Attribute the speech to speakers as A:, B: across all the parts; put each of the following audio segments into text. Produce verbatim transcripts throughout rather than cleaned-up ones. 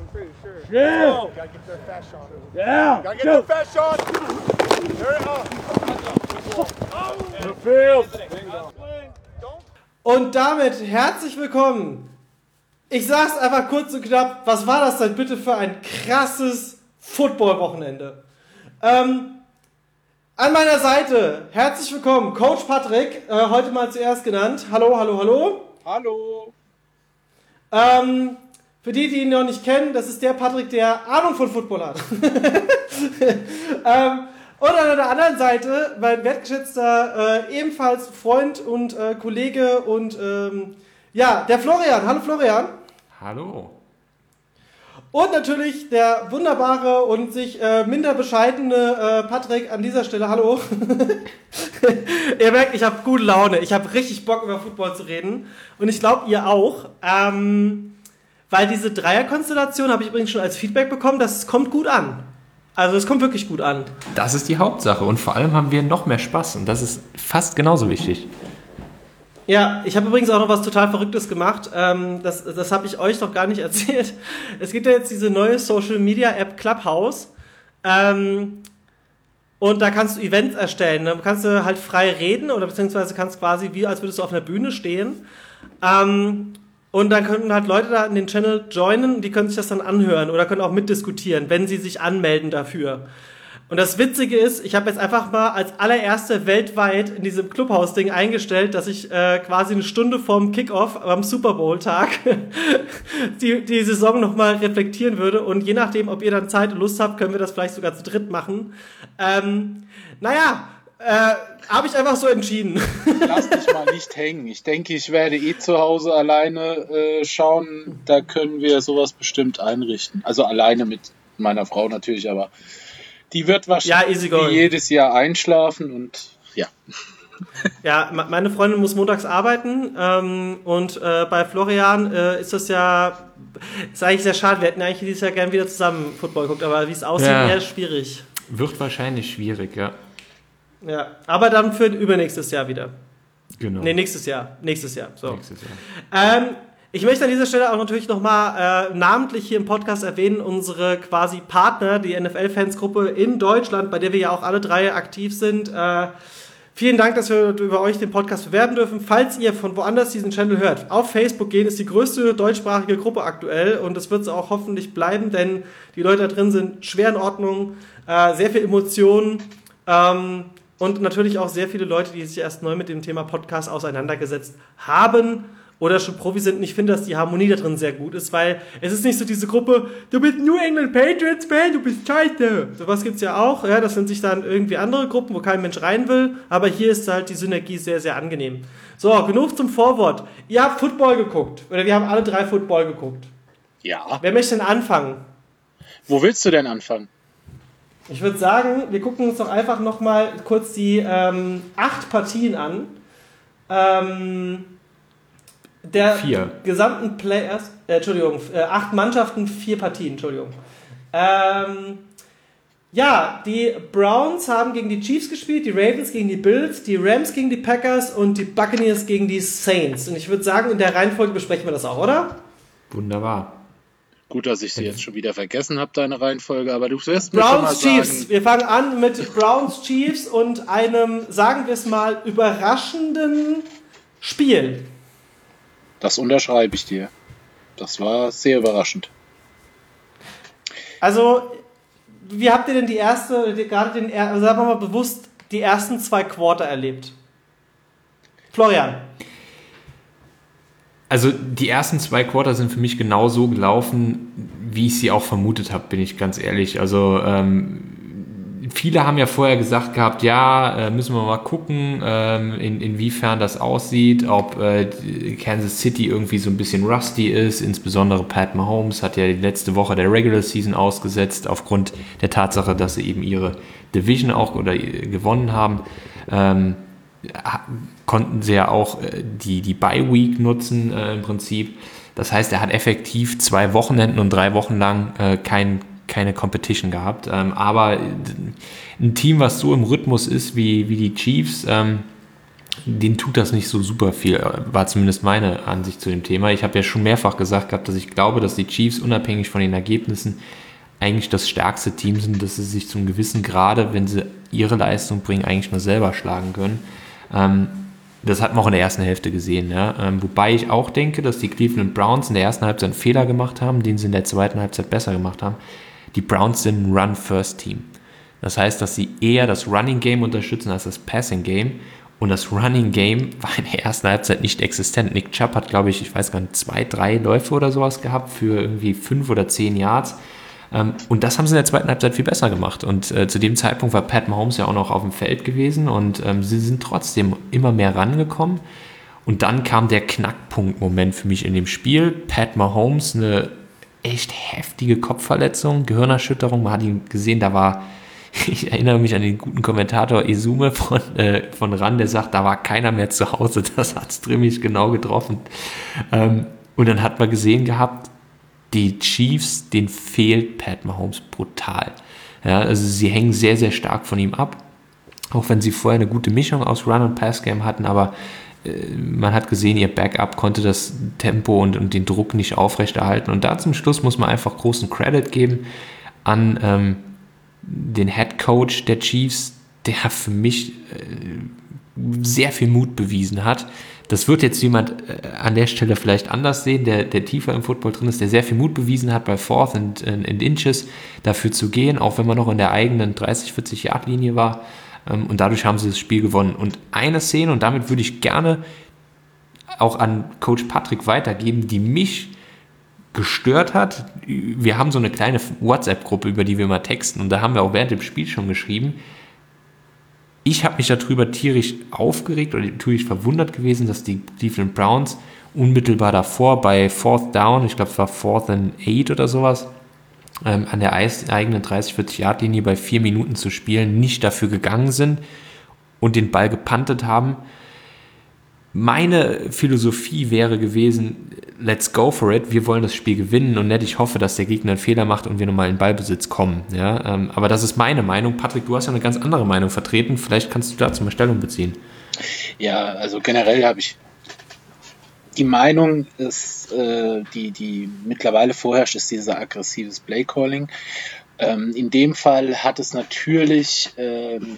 A: I'm pretty sure.
B: Yeah.
A: Oh, gotta get their fast shot.
B: Yeah.
A: Gotta get their fast shot. There it is.
B: The field.
C: Und damit herzlich willkommen. Ich sag's einfach kurz und knapp, was war das denn bitte für ein krasses Football-Wochenende? Ähm, an meiner Seite, herzlich willkommen, Coach Patrick, äh, heute mal zuerst genannt. Hallo, hallo, hallo.
A: Hallo.
C: Ähm, für die, die ihn noch nicht kennen, das ist der Patrick, der Ahnung von Football hat. ähm, und an der anderen Seite, mein wertgeschätzter, äh, ebenfalls Freund und äh, Kollege und ähm, ja, der Florian. Hallo Florian.
D: Hallo.
C: Und natürlich der wunderbare und sich äh, minder bescheidene äh, Patrick an dieser Stelle. Hallo. Ihr merkt, ich habe gute Laune. Ich habe richtig Bock, über Football zu reden. Und ich glaube, ihr auch. Ähm, weil diese Dreierkonstellation habe ich übrigens schon als Feedback bekommen, das kommt gut an. Also es kommt wirklich gut an.
D: Das ist die Hauptsache. Und vor allem haben wir noch mehr Spaß. Und das ist fast genauso wichtig.
C: Ja, ich habe übrigens auch noch was total Verrücktes gemacht. Ähm, das das habe ich euch noch gar nicht erzählt. Es gibt ja jetzt diese neue Social-Media-App Clubhouse. Ähm, und da kannst du Events erstellen. Da kannst du halt frei reden oder beziehungsweise kannst quasi wie, als würdest du auf einer Bühne stehen. Ähm, und dann können halt Leute da in den Channel joinen und die können sich das dann anhören oder können auch mitdiskutieren, wenn sie sich anmelden dafür. Und das Witzige ist, ich habe jetzt einfach mal als allererster weltweit in diesem Clubhouse-Ding eingestellt, dass ich äh, quasi eine Stunde vorm Kickoff am Super Bowl-Tag die, die Saison nochmal reflektieren würde. Und je nachdem, ob ihr dann Zeit und Lust habt, können wir das vielleicht sogar zu dritt machen. Ähm, naja, äh, habe ich einfach so entschieden.
E: Lass dich mal nicht hängen. Ich denke, ich werde eh zu Hause alleine äh, schauen. Da können wir sowas bestimmt einrichten. Also alleine mit meiner Frau natürlich, aber die wird wahrscheinlich
C: ja,
E: jedes Jahr einschlafen und ja.
C: Ja, meine Freundin muss montags arbeiten ähm, und äh, bei Florian äh, ist das ja, ist eigentlich sehr schade. Wir hätten eigentlich dieses Jahr gerne wieder zusammen Football geguckt, aber wie es aussieht,
D: ja.
C: eher schwierig.
D: Wird wahrscheinlich schwierig, ja.
C: Ja, aber dann für übernächstes Jahr wieder.
D: Genau.
C: Nee, nächstes Jahr. Nächstes Jahr, so.
D: Nächstes Jahr.
C: Ähm, Ich möchte an dieser Stelle auch natürlich nochmal äh, namentlich hier im Podcast erwähnen, unsere quasi Partner, die N F L-Fansgruppe in Deutschland, bei der wir ja auch alle drei aktiv sind. Äh, vielen Dank, dass wir über euch den Podcast bewerben dürfen. Falls ihr von woanders diesen Channel hört, auf Facebook gehen, ist die größte deutschsprachige Gruppe aktuell und das wird es auch hoffentlich bleiben, denn die Leute da drin sind schwer in Ordnung, äh, sehr viel Emotionen ähm, und natürlich auch sehr viele Leute, die sich erst neu mit dem Thema Podcast auseinandergesetzt haben oder schon Profi sind. Und ich finde, dass die Harmonie da drin sehr gut ist, weil es ist nicht so diese Gruppe, du bist New England Patriots Fan, du bist scheiße. Sowas gibt's ja auch, ja, das sind sich dann irgendwie andere Gruppen, wo kein Mensch rein will, aber hier ist halt die Synergie sehr, sehr angenehm. So, genug zum Vorwort. Ihr habt Football geguckt, oder wir haben alle drei Football geguckt.
E: Ja.
C: Wer möchte denn anfangen?
E: Wo willst du denn anfangen?
C: Ich würde sagen, wir gucken uns doch einfach nochmal kurz die ähm, acht Partien an. Ähm... Der
D: Vier.
C: gesamten Players, äh, Entschuldigung, äh, acht Mannschaften, vier Partien, Entschuldigung. Ähm, ja, die Browns haben gegen die Chiefs gespielt, die Ravens gegen die Bills, die Rams gegen die Packers und die Buccaneers gegen die Saints. Und ich würde sagen, in der Reihenfolge besprechen wir das auch, oder?
D: Wunderbar.
E: Gut, dass ich sie jetzt schon wieder vergessen habe, deine Reihenfolge, aber du wirst mir schon mal
C: Browns
E: sagen...
C: Chiefs, wir fangen an mit Browns Chiefs und einem, sagen wir es mal, überraschenden Spiel.
E: Das unterschreibe ich dir. Das war sehr überraschend.
C: Also, wie habt ihr denn die erste, gerade den, also sagen wir mal bewusst, die ersten zwei Quarter erlebt? Florian.
D: Also die ersten zwei Quarter sind für mich genau so gelaufen, wie ich sie auch vermutet habe, bin ich ganz ehrlich. Also ähm, viele haben ja vorher gesagt gehabt, ja, äh, müssen wir mal gucken, ähm, in, inwiefern das aussieht, ob äh, Kansas City irgendwie so ein bisschen rusty ist, insbesondere Pat Mahomes hat ja die letzte Woche der Regular Season ausgesetzt, aufgrund der Tatsache, dass sie eben ihre Division auch oder äh, gewonnen haben. Ähm, konnten sie ja auch äh, die, die Bye-Week nutzen äh, im Prinzip. Das heißt, er hat effektiv zwei Wochenenden und drei Wochen lang äh, kein keine Competition gehabt, ähm, aber ein Team, was so im Rhythmus ist wie, wie die Chiefs, ähm, denen tut das nicht so super viel, war zumindest meine Ansicht zu dem Thema. Ich habe ja schon mehrfach gesagt gehabt, dass ich glaube, dass die Chiefs unabhängig von den Ergebnissen eigentlich das stärkste Team sind, dass sie sich zum gewissen Grade, wenn sie ihre Leistung bringen, eigentlich nur selber schlagen können. Ähm, das hat man auch in der ersten Hälfte gesehen. Ja? Ähm, wobei ich auch denke, dass die Cleveland Browns in der ersten Halbzeit einen Fehler gemacht haben, den sie in der zweiten Halbzeit besser gemacht haben. Die Browns sind ein Run-First-Team. Das heißt, dass sie eher das Running-Game unterstützen als das Passing-Game. Und das Running-Game war in der ersten Halbzeit nicht existent. Nick Chubb hat, glaube ich, ich weiß gar nicht, zwei, drei Läufe oder sowas gehabt für irgendwie fünf oder zehn Yards. Und das haben sie in der zweiten Halbzeit viel besser gemacht. Und äh, zu dem Zeitpunkt war Pat Mahomes ja auch noch auf dem Feld gewesen und ähm, sie sind trotzdem immer mehr rangekommen. Und dann kam der Knackpunkt-Moment für mich in dem Spiel. Pat Mahomes, eine echt heftige Kopfverletzung, Gehirnerschütterung. Man hat ihn gesehen, da war, ich erinnere mich an den guten Kommentator Esume von, äh, von RAN, der sagt, da war keiner mehr zu Hause. Das hat es ziemlich genau getroffen. Ähm, und dann hat man gesehen gehabt, die Chiefs, denen fehlt Pat Mahomes brutal. Ja, also sie hängen sehr, sehr stark von ihm ab. Auch wenn sie vorher eine gute Mischung aus Run- und Pass-Game hatten, aber äh, man hat gesehen, ihr Backup konnte das Tempo und, und den Druck nicht aufrechterhalten. Und da zum Schluss muss man einfach großen Credit geben an ähm, den Head Coach der Chiefs, der für mich äh, sehr viel Mut bewiesen hat. Das wird jetzt jemand äh, an der Stelle vielleicht anders sehen, der, der tiefer im Football drin ist, der sehr viel Mut bewiesen hat, bei Fourth and, and Inches dafür zu gehen, auch wenn man noch in der eigenen dreißig, vierzig Yard Linie war. Ähm, und dadurch haben sie das Spiel gewonnen. Und eine Szene, und damit würde ich gerne auch an Coach Patrick weitergeben, die mich gestört hat. Wir haben so eine kleine WhatsApp-Gruppe, über die wir mal texten, und da haben wir auch während dem Spiel schon geschrieben. Ich habe mich darüber tierisch aufgeregt oder tierisch verwundert gewesen, dass die Cleveland Browns unmittelbar davor bei Fourth Down, ich glaube es war Fourth and Eight oder sowas, ähm, an der eigenen dreißig, vierzig Yard Linie bei vier Minuten zu spielen, nicht dafür gegangen sind und den Ball gepuntet haben. Meine Philosophie wäre gewesen, let's go for it, wir wollen das Spiel gewinnen und nicht, ich hoffe, dass der Gegner einen Fehler macht und wir nochmal in Ballbesitz kommen. Ja? Ähm, aber das ist meine Meinung. Patrick, du hast ja eine ganz andere Meinung vertreten, vielleicht kannst du dazu mal Stellung beziehen.
E: Ja, also generell habe ich die Meinung, ist, äh, die, die mittlerweile vorherrscht, ist dieser aggressives Play-Calling. Ähm, in dem Fall hat es natürlich ähm,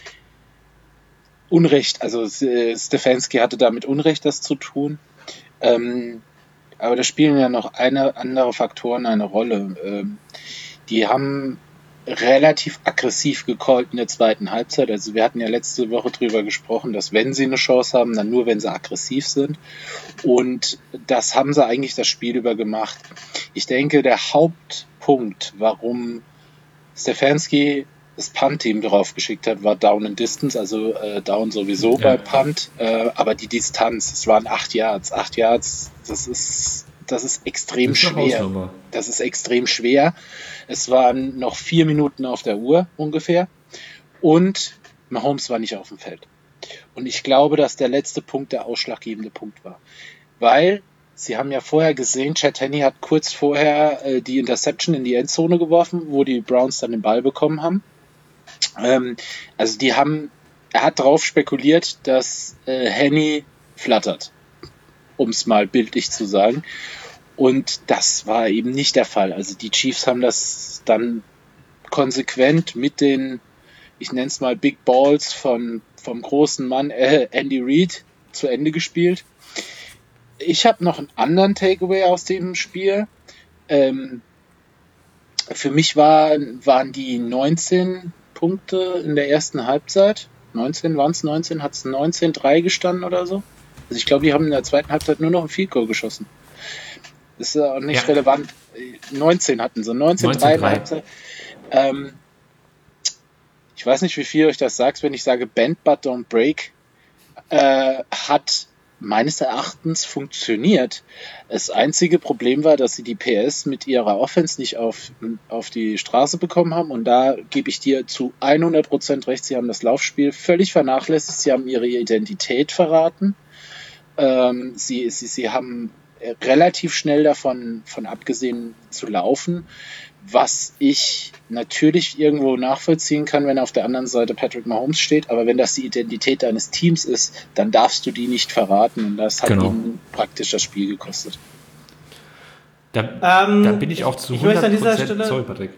E: Unrecht, also äh, Stefanski hatte damit Unrecht, das zu tun. Ähm, aber da spielen ja noch eine, andere Faktoren eine Rolle. Ähm, die haben relativ aggressiv gecallt in der zweiten Halbzeit. Also wir hatten ja letzte Woche drüber gesprochen, dass wenn sie eine Chance haben, dann nur, wenn sie aggressiv sind. Und das haben sie eigentlich das Spiel über gemacht. Ich denke, der Hauptpunkt, warum Stefanski das Punt-Team drauf geschickt hat, war Down and Distance, also äh, Down sowieso ja. bei Punt, äh, aber die Distanz, es waren acht Yards. Acht Yards, das ist, das ist extrem das ist schwer. Das ist extrem schwer. Es waren noch vier Minuten auf der Uhr ungefähr und Mahomes war nicht auf dem Feld. Und ich glaube, dass der letzte Punkt der ausschlaggebende Punkt war. Weil Sie haben ja vorher gesehen, Chad Henne hat kurz vorher äh, die Interception in die Endzone geworfen, wo die Browns dann den Ball bekommen haben. Ähm, also die haben, er hat darauf spekuliert, dass äh, Henne flattert, um es mal bildlich zu sagen. Und das war eben nicht der Fall. Also die Chiefs haben das dann konsequent mit den, ich nenne es mal Big Balls von, vom großen Mann äh, Andy Reid zu Ende gespielt. Ich habe noch einen anderen Takeaway aus dem Spiel. Ähm, für mich war, waren die neunzehn Punkte in der ersten Halbzeit. neunzehn waren es neunzehn? Hat es neunzehn drei gestanden oder so? Also ich glaube, die haben in der zweiten Halbzeit nur noch ein Field Goal geschossen. Das ist auch nicht ja. relevant. neunzehn hatten sie. neunzehn drei in der Halbzeit. Ähm, ich weiß nicht, wie viel euch das sagt, wenn ich sage Bend but don't break, äh, hat meines Erachtens funktioniert. Das einzige Problem war, dass sie die P S mit ihrer Offense nicht auf, auf die Straße bekommen haben, und da gebe ich dir zu hundert Prozent recht, sie haben das Laufspiel völlig vernachlässigt, sie haben ihre Identität verraten, ähm, sie, sie, sie haben relativ schnell davon von abgesehen zu laufen, was ich natürlich irgendwo nachvollziehen kann, wenn auf der anderen Seite Patrick Mahomes steht, aber wenn das die Identität deines Teams ist, dann darfst du die nicht verraten und das hat
D: Genau.
E: ihn praktisch das Spiel gekostet.
D: Da,
C: Ähm,
D: da bin ich auch zu
C: ich möchte an
D: hundert
C: dieser
D: Prozent...
C: Stelle-
D: Sorry, Patrick.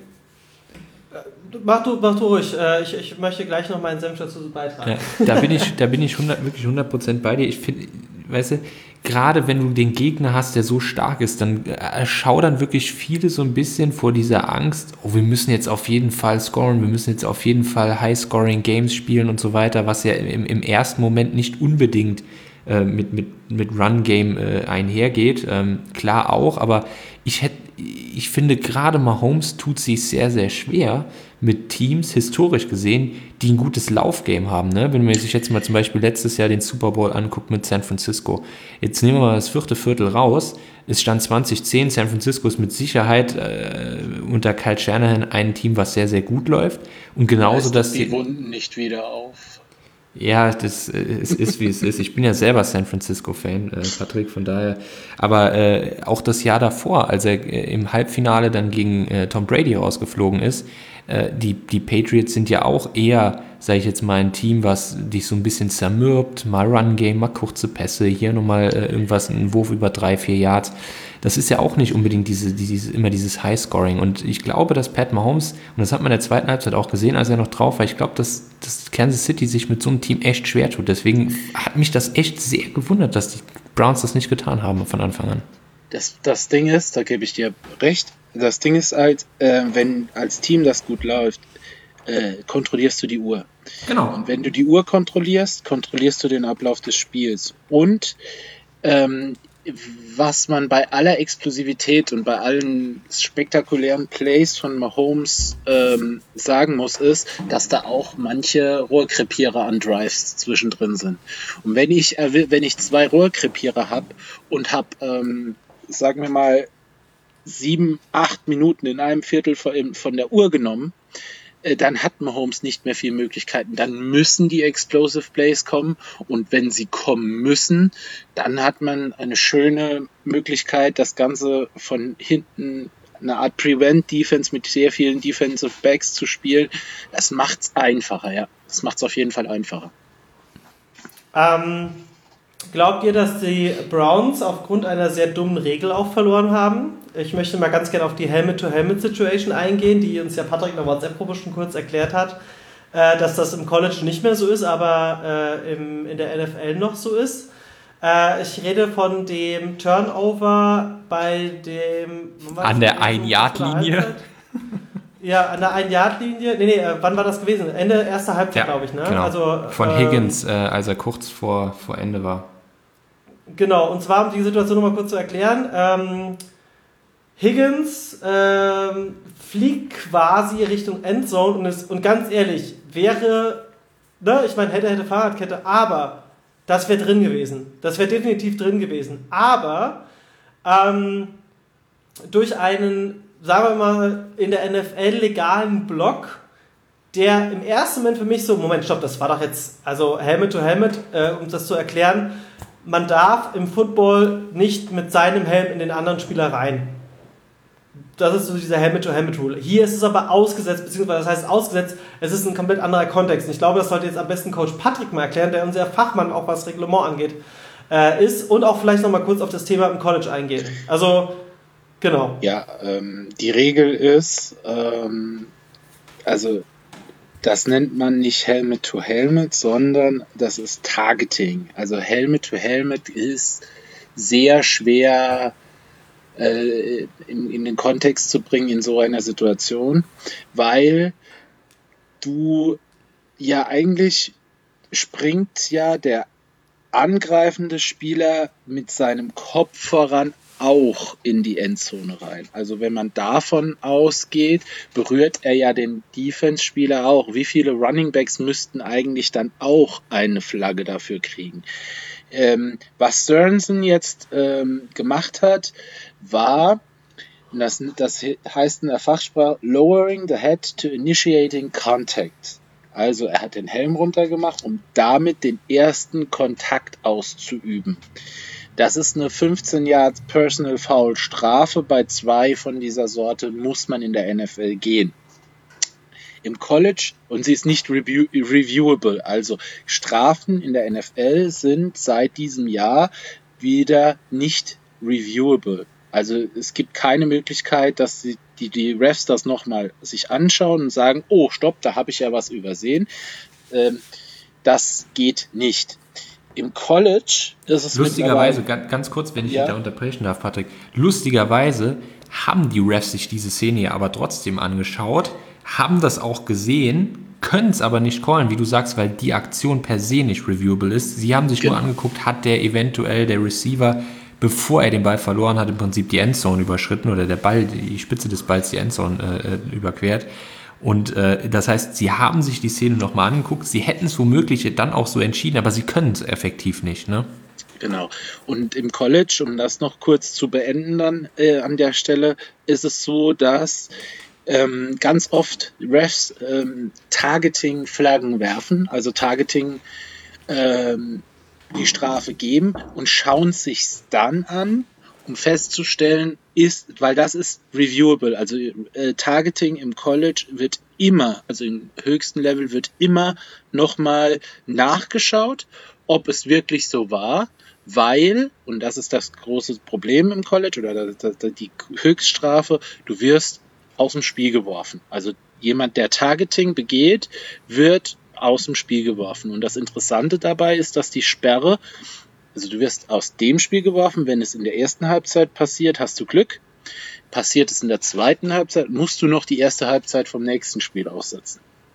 C: Mach du, mach du ruhig. Äh, ich, ich möchte gleich noch meinen Senf dazu beitragen.
D: Ja, da bin ich, da bin ich hundert, wirklich hundert Prozent bei dir. Ich finde, weißt du, gerade wenn du den Gegner hast, der so stark ist, dann erschaudern wirklich viele so ein bisschen vor dieser Angst, oh, wir müssen jetzt auf jeden Fall scoren, wir müssen jetzt auf jeden Fall High-Scoring-Games spielen und so weiter, was ja im, im ersten Moment nicht unbedingt äh, mit, mit, mit Run-Game äh, einhergeht. Ähm, klar auch, aber ich hätte, ich finde gerade Mahomes tut sich sehr, sehr schwer mit Teams, historisch gesehen, die ein gutes Laufgame haben. Ne? Wenn man sich jetzt mal zum Beispiel letztes Jahr den Super Bowl anguckt mit San Francisco. Jetzt nehmen wir mal das vierte Viertel raus. Es stand zwanzig zehn. San Francisco ist mit Sicherheit äh, unter Kyle Shanahan ein Team, was sehr, sehr gut läuft. Und genauso, dass
E: die Wunden nicht wieder auf.
D: Ja, das äh, es ist, wie es ist. Ich bin ja selber San Francisco-Fan, äh, Patrick, von daher. Aber äh, auch das Jahr davor, als er äh, im Halbfinale dann gegen äh, Tom Brady rausgeflogen ist, äh, die, die Patriots sind ja auch eher, sage ich jetzt mal, ein Team, was dich so ein bisschen zermürbt, mal Run-Game, mal kurze Pässe, hier nochmal äh, irgendwas, ein Wurf über drei, vier Yards. Das ist ja auch nicht unbedingt diese, diese, immer dieses High-Scoring. Und ich glaube, dass Pat Mahomes, und das hat man in der zweiten Halbzeit auch gesehen, als er noch drauf war, ich glaube, dass, dass Kansas City sich mit so einem Team echt schwer tut. Deswegen hat mich das echt sehr gewundert, dass die Browns das nicht getan haben von Anfang an.
E: Das, das Ding ist, da gebe ich dir recht, das Ding ist halt, äh, wenn als Team das gut läuft, äh, kontrollierst du die Uhr.
D: Genau.
E: Und wenn du die Uhr kontrollierst, kontrollierst du den Ablauf des Spiels. Und ähm, was man bei aller Explosivität und bei allen spektakulären Plays von Mahomes ähm, sagen muss, ist, dass da auch manche Rohrkrepierer an Drives zwischendrin sind. Und wenn ich wenn ich zwei Rohrkrepierer habe und habe, ähm, sagen wir mal, sieben, acht Minuten in einem Viertel von, von der Uhr genommen, dann hat Mahomes nicht mehr viele Möglichkeiten. Dann müssen die Explosive Plays kommen und wenn sie kommen müssen, dann hat man eine schöne Möglichkeit, das Ganze von hinten, eine Art Prevent-Defense mit sehr vielen Defensive Backs zu spielen. Das macht's einfacher, ja. Das macht's auf jeden Fall einfacher.
C: Ähm, glaubt ihr, dass die Browns aufgrund einer sehr dummen Regel auch verloren haben? Ich möchte mal ganz gerne auf die Helmet-to-Helmet-Situation eingehen, die uns ja Patrick in der WhatsApp-Gruppe schon kurz erklärt hat, äh, dass das im College nicht mehr so ist, aber äh, im, in der N F L noch so ist. Äh, ich rede von dem Turnover bei dem...
D: An der Ein-Yard-Linie.
C: Ja, an der Ein-Yard-Linie. Nee, nee, äh, wann war das gewesen? Ende erster Halbzeit,
D: Ja,
C: glaube ich, ne?
D: genau.
C: Also,
D: von
C: ähm,
D: Higgins, äh, als er kurz vor, vor Ende war.
C: Genau, und zwar, um die Situation nochmal kurz zu erklären, ähm, Higgins ähm, fliegt quasi Richtung Endzone und, ist, und ganz ehrlich, wäre, ne, ich meine, hätte, hätte Fahrradkette, aber das wäre drin gewesen. Das wäre definitiv drin gewesen. Aber ähm, durch einen, sagen wir mal, in der N F L legalen Block, der im ersten Moment für mich so, Moment, stopp, das war doch jetzt, also Helmet to Helmet, äh, um das zu erklären, man darf im Football nicht mit seinem Helm in den anderen Spieler rein. Das ist so dieser Helmet-to-Helmet-Rule. Hier ist es aber ausgesetzt, beziehungsweise das heißt ausgesetzt, es ist ein komplett anderer Kontext. Und ich glaube, das sollte jetzt am besten Coach Patrick mal erklären, der unser Fachmann auch was Reglement angeht, äh, ist und auch vielleicht nochmal kurz auf das Thema im College eingehen. Also, genau.
E: Ja, ähm, die Regel ist, ähm, also das nennt man nicht Helmet to Helmet, sondern das ist Targeting. Also Helmet to Helmet ist sehr schwer äh, in, in den Kontext zu bringen in so einer Situation, weil du ja eigentlich springt ja der angreifende Spieler mit seinem Kopf voran auch in die Endzone rein. Also wenn man davon ausgeht, berührt er ja den Defense-Spieler auch. Wie viele Running Backs müssten eigentlich dann auch eine Flagge dafür kriegen? Ähm, was Sorensen jetzt ähm, gemacht hat, war, das, das heißt in der Fachsprache, lowering the head to initiating contact. Also er hat den Helm runtergemacht, um damit den ersten Kontakt auszuüben. Das ist eine fünfzehn Yards Personal Foul Strafe. Bei zwei von dieser Sorte muss man in der N F L gehen. Im College, und sie ist nicht review, reviewable, also Strafen in der N F L sind seit diesem Jahr wieder nicht reviewable. Also es gibt keine Möglichkeit, dass die, die, die Refs das nochmal sich anschauen und sagen, oh, stopp, da habe ich ja was übersehen. Ähm, das geht nicht. Im College ist es
D: lustigerweise, ganz, ganz kurz, wenn ich
E: ja?
D: dich da unterbrechen darf, Patrick, lustigerweise haben die Refs sich diese Szene ja aber trotzdem angeschaut, haben das auch gesehen, können es aber nicht callen, wie du sagst, weil die Aktion per se nicht reviewable ist. Sie haben sich genau. nur angeguckt, hat der eventuell, der Receiver, bevor er den Ball verloren hat, im Prinzip die Endzone überschritten oder der Ball, die Spitze des Balls die Endzone äh, überquert. Und äh, das heißt, sie haben sich die Szene nochmal angeguckt, sie hätten es womöglich dann auch so entschieden, aber sie können es effektiv nicht, ne?
E: Genau. Und im College, um das noch kurz zu beenden dann äh, an der Stelle, ist es so, dass ähm, ganz oft Refs ähm, Targeting-Flaggen werfen, also Targeting ähm, die Strafe geben und schauen sich's dann an, um festzustellen, ist, weil das ist reviewable, also äh, Targeting im College wird immer, also im höchsten Level wird immer nochmal nachgeschaut, ob es wirklich so war, weil, und das ist das große Problem im College oder die Höchststrafe, du wirst aus dem Spiel geworfen. Also jemand, der Targeting begeht, wird aus dem Spiel geworfen. Und das Interessante dabei ist, dass die Sperre, also du wirst aus dem Spiel geworfen, wenn es in der ersten Halbzeit passiert, hast du Glück. Passiert es in der zweiten Halbzeit, musst du noch die erste Halbzeit vom nächsten Spiel aussetzen.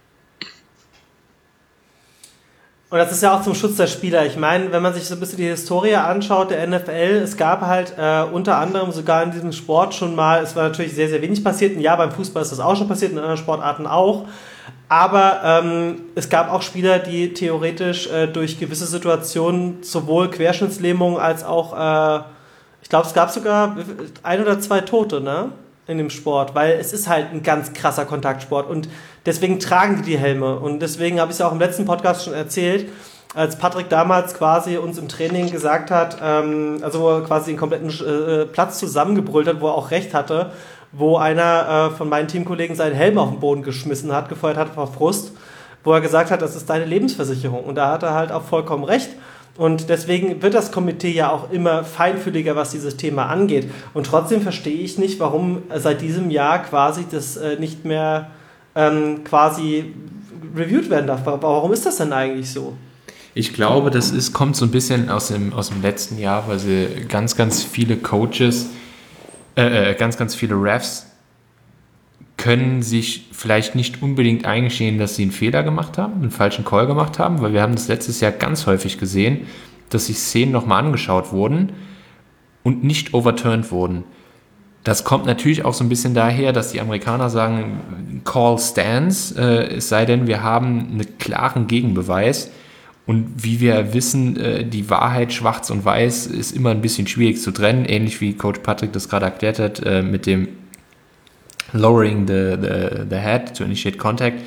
C: Und das ist ja auch zum Schutz der Spieler. Ich meine, wenn man sich so ein bisschen die Historie anschaut der N F L, es gab halt äh, unter anderem sogar in diesem Sport schon mal, es war natürlich sehr, sehr wenig passiert. Ja, beim Fußball ist das auch schon passiert, in anderen Sportarten auch. Aber ähm, es gab auch Spieler, die theoretisch äh, durch gewisse Situationen sowohl Querschnittslähmung als auch, äh, ich glaube, es gab sogar ein oder zwei Tote, ne? In dem Sport, weil es ist halt ein ganz krasser Kontaktsport und deswegen tragen die die Helme und deswegen habe ich es ja auch im letzten Podcast schon erzählt, als Patrick damals quasi uns im Training gesagt hat, ähm, also wo er quasi den kompletten äh, Platz zusammengebrüllt hat, wo er auch recht hatte, wo einer äh, von meinen Teamkollegen seinen Helm auf den Boden geschmissen hat, gefeuert hat vor Frust, wo er gesagt hat, das ist deine Lebensversicherung und da hat er halt auch vollkommen recht. Und deswegen wird das Komitee ja auch immer feinfühliger, was dieses Thema angeht. Und trotzdem verstehe ich nicht, warum seit diesem Jahr quasi das äh, nicht mehr ähm, quasi reviewed werden darf. Warum ist das denn eigentlich so?
D: Ich glaube, das ist, kommt so ein bisschen aus dem, aus dem letzten Jahr, weil sie ganz, ganz viele Coaches, äh, ganz, ganz viele Refs können sich vielleicht nicht unbedingt eingestehen, dass sie einen Fehler gemacht haben, einen falschen Call gemacht haben, weil wir haben das letztes Jahr ganz häufig gesehen, dass sich Szenen nochmal angeschaut wurden und nicht overturned wurden. Das kommt natürlich auch so ein bisschen daher, dass die Amerikaner sagen, Call stands, äh, es sei denn, wir haben einen klaren Gegenbeweis. Und wie wir wissen, äh, die Wahrheit schwarz und weiß ist immer ein bisschen schwierig zu trennen, ähnlich wie Coach Patrick das gerade erklärt hat, äh, mit dem lowering the, the, the head to initiate contact.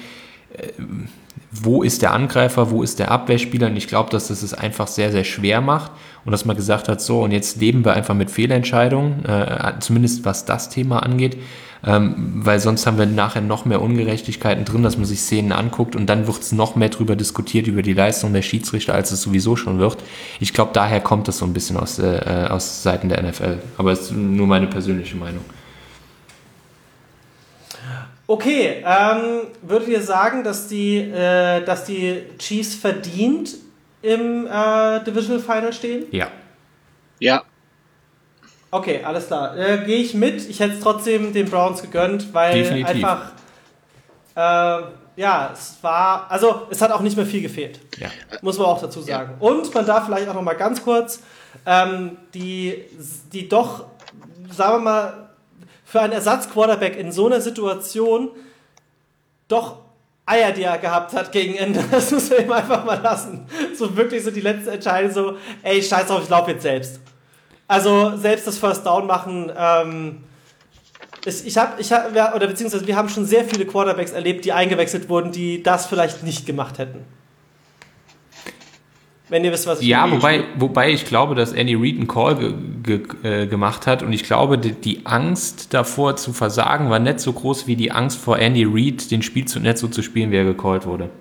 D: Wo ist der Angreifer, wo ist der Abwehrspieler? Und ich glaube, dass das es einfach sehr, sehr schwer macht und dass man gesagt hat, so, und jetzt leben wir einfach mit Fehlentscheidungen, äh, zumindest was das Thema angeht, ähm, weil sonst haben wir nachher noch mehr Ungerechtigkeiten drin, dass man sich Szenen anguckt und dann wird es noch mehr drüber diskutiert, über die Leistung der Schiedsrichter, als es sowieso schon wird. Ich glaube, daher kommt das so ein bisschen aus, äh, aus Seiten der N F L. Aber es ist nur meine persönliche Meinung.
C: Okay, ähm, würdet ihr sagen, dass die, äh, dass die Chiefs verdient im äh, Divisional Final stehen?
D: Ja.
E: Ja.
C: Okay, alles klar. Äh, Gehe ich mit. Ich hätte es trotzdem den Browns gegönnt, weil
D: Definitiv.
C: einfach, äh, ja, es war, also es hat auch nicht mehr viel gefehlt.
D: Ja.
C: Muss man auch dazu sagen.
E: Ja.
C: Und man darf vielleicht auch noch mal ganz kurz ähm, die, die doch, sagen wir mal, für einen Ersatzquarterback in so einer Situation doch Eier, die er gehabt hat gegen Ende. Das müssen wir ihm einfach mal lassen. So wirklich so die letzte Entscheidung so, ey, scheiß drauf, ich laufe jetzt selbst. Also selbst das First Down machen, ähm, ich, ich habe, ich hab, oder beziehungsweise wir haben schon sehr viele Quarterbacks erlebt, die eingewechselt wurden, die das vielleicht nicht gemacht hätten. Wenn ihr wisst, was ich
D: Ja,
C: meine.
D: wobei, wobei ich glaube, dass Andy Reid einen Call ge, ge, äh, gemacht hat und ich glaube, die, die Angst davor zu versagen war nicht so groß wie die Angst vor Andy Reid, den Spiel zu, nicht so zu spielen, wie er gecallt wurde.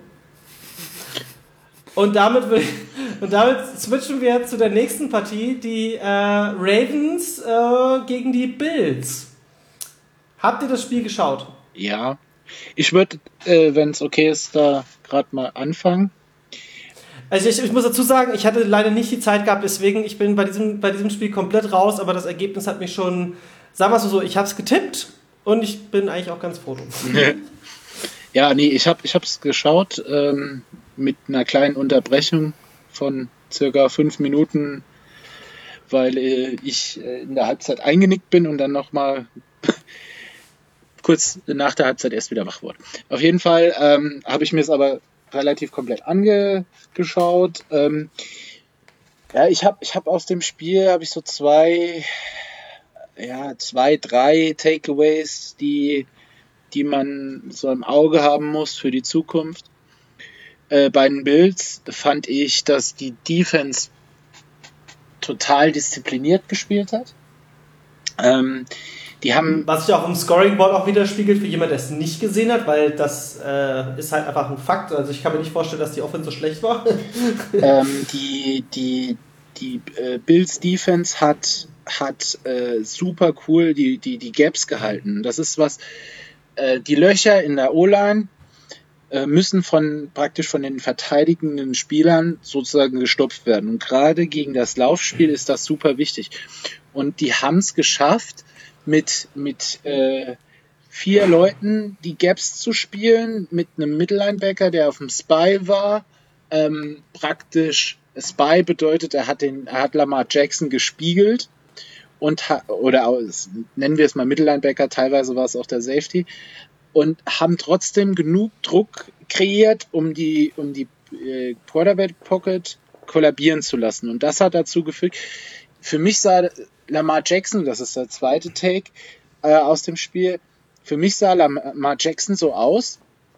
C: Und damit, will- und damit switchen wir zu der nächsten Partie, die äh, Ravens äh, gegen die Bills. Habt ihr das Spiel geschaut?
E: Ja. Ich würde, äh, wenn es okay ist, da gerade mal anfangen.
C: Also ich, ich muss dazu sagen, ich hatte leider nicht die Zeit gehabt, deswegen ich bin bei diesem, bei diesem Spiel komplett raus, aber das Ergebnis hat mich schon, sagen wir es so, ich habe es getippt und ich bin eigentlich auch ganz froh drum.
E: Ja, nee, ich habe ich hab's geschaut ähm, mit einer kleinen Unterbrechung von circa fünf Minuten, weil äh, ich äh, in der Halbzeit eingenickt bin und dann nochmal kurz nach der Halbzeit erst wieder wach wurde. Auf jeden Fall ähm, habe ich mir es aber relativ komplett angeschaut. Ähm, ja, ich habe ich hab aus dem Spiel habe ich so zwei, ja, zwei, drei Takeaways, die, die man so im Auge haben muss für die Zukunft. Äh, bei den Bills fand ich, dass die Defense total diszipliniert gespielt hat. Ähm, die haben
C: Was sich auch im Scoring-Board auch widerspiegelt für jemand, der es nicht gesehen hat, weil das äh, ist halt einfach ein Fakt. Also ich kann mir nicht vorstellen, dass die Offense so schlecht war.
E: ähm, die die, die äh, Bills Defense hat, hat äh, super cool die, die, die Gaps gehalten. Das ist was, äh, die Löcher in der O-Line äh, müssen von praktisch von den verteidigenden Spielern sozusagen gestopft werden. Und gerade gegen das Laufspiel ist das super wichtig. Und die haben es geschafft, mit, mit äh, vier Leuten die Gaps zu spielen, mit einem Mittellinebacker, der auf dem Spy war. Ähm, praktisch, Spy bedeutet, er hat, den, er hat Lamar Jackson gespiegelt und ha- oder aus, nennen wir es mal Mittellinebacker, teilweise war es auch der Safety, und haben trotzdem genug Druck kreiert, um die, um die äh, Quarterback Pocket kollabieren zu lassen. Und das hat dazu geführt, für mich sah Lamar Jackson, das ist der zweite Take äh, aus dem Spiel, für mich sah Lamar Jackson so aus,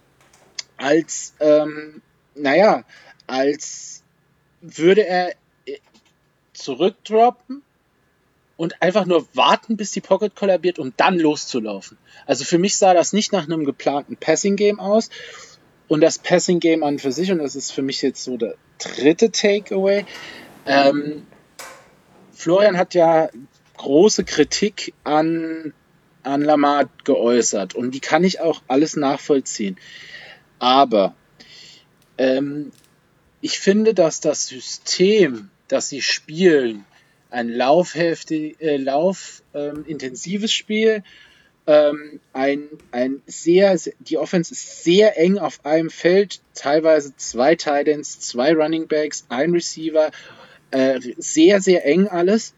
E: als, ähm, naja, als würde er zurückdroppen und einfach nur warten, bis die Pocket kollabiert, um dann loszulaufen. Also für mich sah das nicht nach einem geplanten Passing-Game aus. Und das Passing-Game an für sich, und das ist für mich jetzt so der dritte Takeaway, ähm, Florian hat ja große Kritik an, an Lamar geäußert und die kann ich auch alles nachvollziehen. Aber ähm, ich finde, dass das System, das sie spielen, ein laufheftig, äh, laufintensives ähm, Spiel, ähm, ein, ein sehr, die Offense ist sehr eng auf einem Feld, teilweise zwei Tight Ends, zwei Running Backs, ein Receiver, Äh, sehr, sehr eng alles.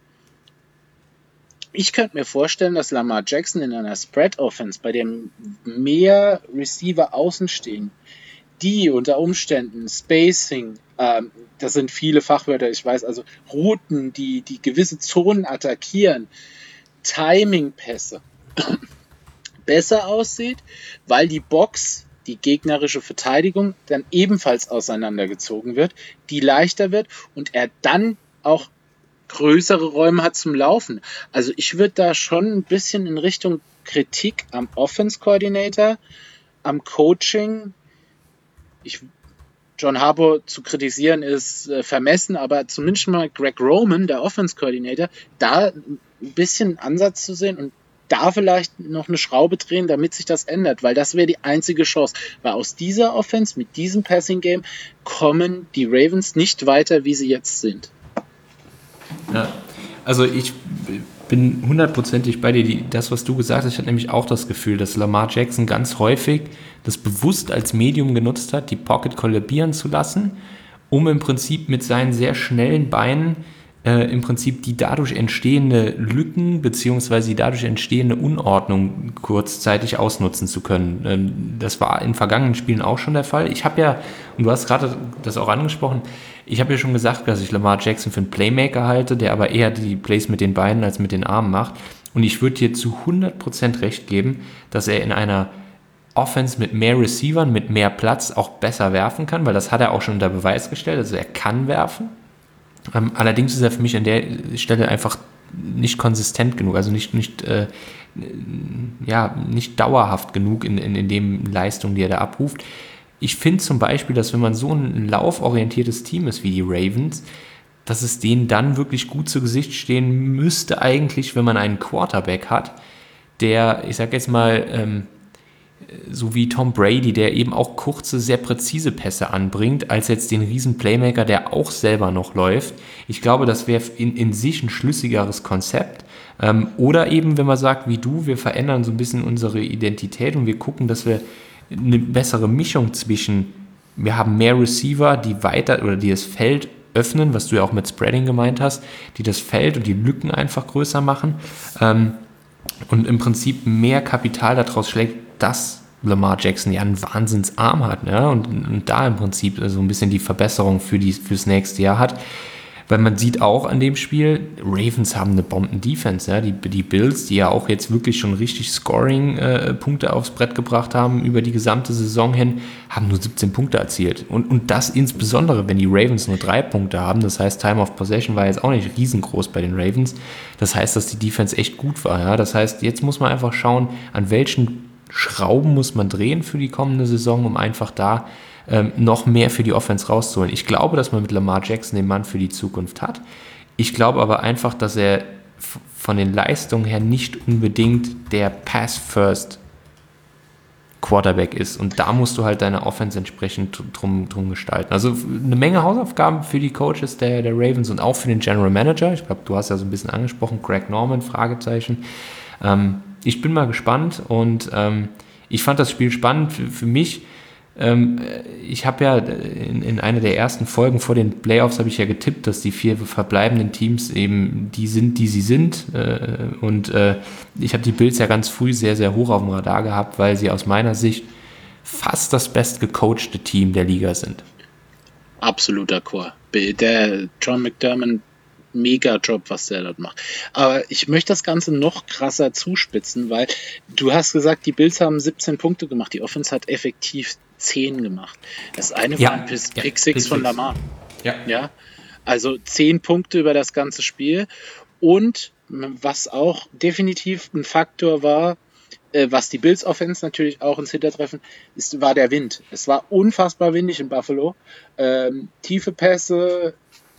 E: Ich könnte mir vorstellen, dass Lamar Jackson in einer Spread-Offense, bei dem mehr Receiver außen stehen, die unter Umständen Spacing, ähm, das sind viele Fachwörter, ich weiß, also Routen, die, die gewisse Zonen attackieren, Timing-Pässe, besser aussieht, weil die Box, die gegnerische Verteidigung, dann ebenfalls auseinandergezogen wird, die leichter wird und er dann auch größere Räume hat zum Laufen. Also ich würde da schon ein bisschen in Richtung Kritik am Offense Coordinator, am Coaching. Ich, John Harbaugh zu kritisieren ist äh, vermessen, aber zumindest mal Greg Roman, der Offense Coordinator, da ein bisschen Ansatz zu sehen und da vielleicht noch eine Schraube drehen, damit sich das ändert, weil das wäre die einzige Chance. Weil aus dieser Offense, mit diesem Passing-Game, kommen die Ravens nicht weiter, wie sie jetzt sind.
D: Ja, also ich bin hundertprozentig bei dir. Die, das, was du gesagt hast, ich hatte nämlich auch das Gefühl, dass Lamar Jackson ganz häufig das bewusst als Medium genutzt hat, die Pocket kollabieren zu lassen, um im Prinzip mit seinen sehr schnellen Beinen äh, im Prinzip die dadurch entstehende Lücken beziehungsweise die dadurch entstehende Unordnung kurzzeitig ausnutzen zu können. Ähm, das war in vergangenen Spielen auch schon der Fall. Ich habe ja, und du hast gerade das auch angesprochen, ich habe ja schon gesagt, dass ich Lamar Jackson für einen Playmaker halte, der aber eher die Plays mit den Beinen als mit den Armen macht. Und ich würde dir zu hundert Prozent recht geben, dass er in einer Offense mit mehr Receivern, mit mehr Platz auch besser werfen kann, weil das hat er auch schon unter Beweis gestellt, also er kann werfen. Ähm, allerdings ist er für mich an der Stelle einfach nicht konsistent genug, also nicht, nicht, äh, ja, nicht dauerhaft genug in, in, in den Leistungen, die er da abruft. Ich finde zum Beispiel, dass wenn man so ein lauforientiertes Team ist wie die Ravens, dass es denen dann wirklich gut zu Gesicht stehen müsste eigentlich, wenn man einen Quarterback hat, der, ich sag jetzt mal, ähm, so wie Tom Brady, der eben auch kurze, sehr präzise Pässe anbringt, als jetzt den riesen Playmaker, der auch selber noch läuft. Ich glaube, das wäre in, in sich ein schlüssigeres Konzept. Ähm, oder eben, wenn man sagt, wie du, wir verändern so ein bisschen unsere Identität und wir gucken, dass wir eine bessere Mischung zwischen, wir haben mehr Receiver, die weiter oder die das Feld öffnen, was du ja auch mit Spreading gemeint hast, die das Feld und die Lücken einfach größer machen ähm, und im Prinzip mehr Kapital daraus schlägt, dass Lamar Jackson ja einen Wahnsinnsarm hat, ne? und, und da im Prinzip so ein bisschen die Verbesserung für die, fürs nächste Jahr hat. Weil man sieht auch an dem Spiel, Ravens haben eine Bomben-Defense, ja? die, die Bills, die ja auch jetzt wirklich schon richtig Scoring-Punkte äh, aufs Brett gebracht haben über die gesamte Saison hin, haben nur siebzehn Punkte erzielt. Und, und das insbesondere, wenn die Ravens nur drei Punkte haben, das heißt Time of Possession war jetzt auch nicht riesengroß bei den Ravens, das heißt, dass die Defense echt gut war. Ja? Das heißt, jetzt muss man einfach schauen, an welchen Schrauben muss man drehen für die kommende Saison, um einfach da ähm, noch mehr für die Offense rauszuholen. Ich glaube, dass man mit Lamar Jackson den Mann für die Zukunft hat. Ich glaube aber einfach, dass er f- von den Leistungen her nicht unbedingt der Pass-First Quarterback ist. Und da musst du halt deine Offense entsprechend drum, drum gestalten. Also eine Menge Hausaufgaben für die Coaches der, der Ravens und auch für den General Manager. Ich glaube, du hast ja so ein bisschen angesprochen, Greg Norman, Fragezeichen. Ähm, ich bin mal gespannt und ähm, ich fand das Spiel spannend für, für mich. Ähm, ich habe ja in, in einer der ersten Folgen vor den Playoffs habe ich ja getippt, dass die vier verbleibenden Teams eben die sind, die sie sind. Äh, und äh, ich habe die Bills ja ganz früh sehr, sehr hoch auf dem Radar gehabt, weil sie aus meiner Sicht fast das bestgecoachte Team der Liga sind.
E: Absolut d'accord. Der John McDermott, mega Job, was der dort macht. Aber ich möchte das Ganze noch krasser zuspitzen, weil du hast gesagt, die Bills haben siebzehn Punkte gemacht, die Offense hat effektiv zehn gemacht. Das eine
D: Ja,
E: war ein Pick
D: ja,
E: Six
D: Pick
E: von
D: Six.
E: Lamar.
D: Ja.
E: Ja, also zehn Punkte über das ganze Spiel. Und was auch definitiv ein Faktor war, äh, was die Bills Offense natürlich auch ins Hintertreffen, ist, war der Wind. Es war unfassbar windig in Buffalo. Ähm, tiefe Pässe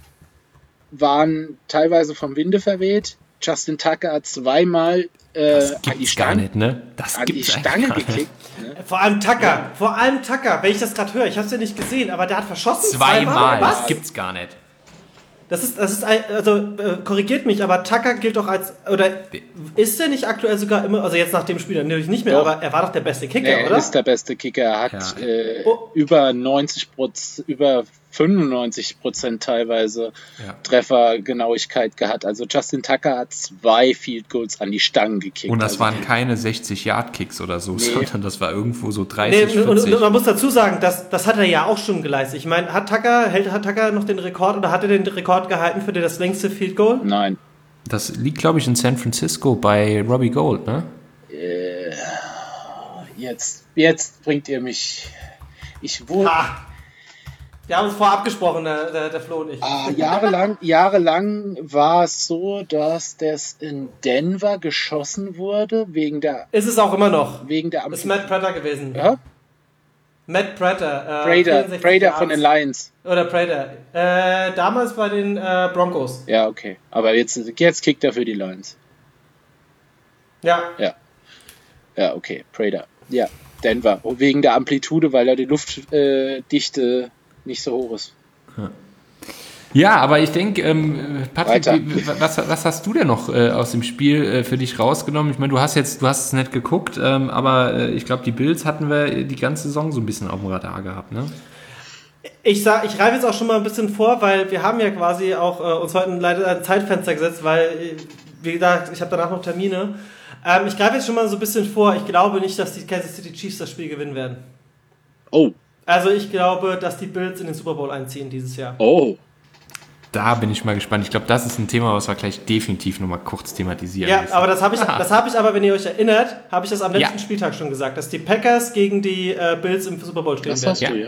E: waren teilweise vom Winde verweht. Justin Tucker hat zweimal äh,
D: Das
E: an die
D: gibt's gar
E: Stange,
D: nicht, ne? Das
E: an die
D: gibt's
E: Stange
D: eigentlich gar nicht.
E: gekickt. Ne?
C: Vor allem Tucker, vor allem Tucker, wenn ich das gerade höre, ich habe es ja nicht gesehen, aber der hat verschossen.
D: Zweimal,
C: Was?
D: das gibt's gar nicht.
C: Das ist, das ist, ein, also äh, korrigiert mich, aber Tucker gilt doch als, oder ist der nicht aktuell sogar immer, also jetzt nach dem Spiel natürlich nicht mehr,
E: Doch.
C: aber er war doch der beste Kicker,
E: Er
C: oder?
E: ist der beste Kicker. Er hat
D: Ja.
E: äh,
C: Oh.
E: über neunzig Prozent, über fünfundneunzig Prozent teilweise
D: Ja.
E: Treffergenauigkeit gehabt. Also Justin Tucker hat zwei Field Goals an die Stangen gekickt.
D: Und das
E: also,
D: waren keine sechzig-Yard-Kicks oder so,
E: Nee.
D: sondern das war irgendwo so
C: Nee,
D: dreißig,
C: und,
D: vierzig.
C: und man muss dazu sagen, das, das hat er ja auch schon geleistet. Ich meine, hat Tucker, hält hat Tucker noch den Rekord oder hat er den Rekord gehalten für das längste Field Goal?
E: Nein.
D: Das liegt, glaube ich, in San Francisco bei Robbie Gold, ne?
E: Jetzt, jetzt bringt ihr mich. Ich wurde
C: Ha! Wir haben uns vorher abgesprochen, der, der, der Flo und ich.
E: ah, jahrelang, jahrelang war es so, dass das in Denver geschossen wurde wegen der
C: Ist es auch immer noch.
E: wegen der
C: Ist Matt Prater gewesen.
E: ja?
C: Matt Prater. Äh,
E: Prater,
C: vierundsechzig
E: Prater
C: Yards.
E: von den Lions.
C: Oder Prater. Äh, damals bei den äh, Broncos.
E: Ja, okay. Aber jetzt, jetzt kickt er für die Lions.
C: Ja.
E: Ja. Ja, okay. Prater. Ja, Denver. Wegen der Amplitude, weil da die Luftdichte äh, Dichte nicht so hoch ist.
D: Ja, aber ich denke, ähm, Patrick,
E: Weiter.
D: wie, was, was hast du denn noch äh, aus dem Spiel äh, für dich rausgenommen? Ich meine, du hast jetzt, du hast es nicht geguckt, ähm, aber äh, ich glaube, die Bills hatten wir die ganze Saison so ein bisschen auf dem Radar gehabt, ne?
C: Ich sag, ich reibe jetzt auch schon mal ein bisschen vor, weil wir haben ja quasi auch äh, uns heute leider ein Zeitfenster gesetzt, weil, äh, wie gesagt, ich habe danach noch Termine. Ähm, ich greife jetzt schon mal so ein bisschen vor. Ich glaube nicht, dass die Kansas City Chiefs das Spiel gewinnen werden.
E: Oh,
C: Also ich glaube, dass die Bills in den Super Bowl einziehen dieses Jahr.
E: oh.
D: da bin ich mal gespannt. Ich glaube, das ist ein Thema, was wir gleich definitiv nochmal kurz thematisieren
C: Ja,
D: müssen.
C: aber das habe ich, das hab ich aber, wenn ihr euch erinnert, habe ich das am letzten
D: Ja.
C: Spieltag schon gesagt, dass die Packers gegen die äh, Bills im Super Bowl stehen
E: Das
C: werden.
E: hast du, ja.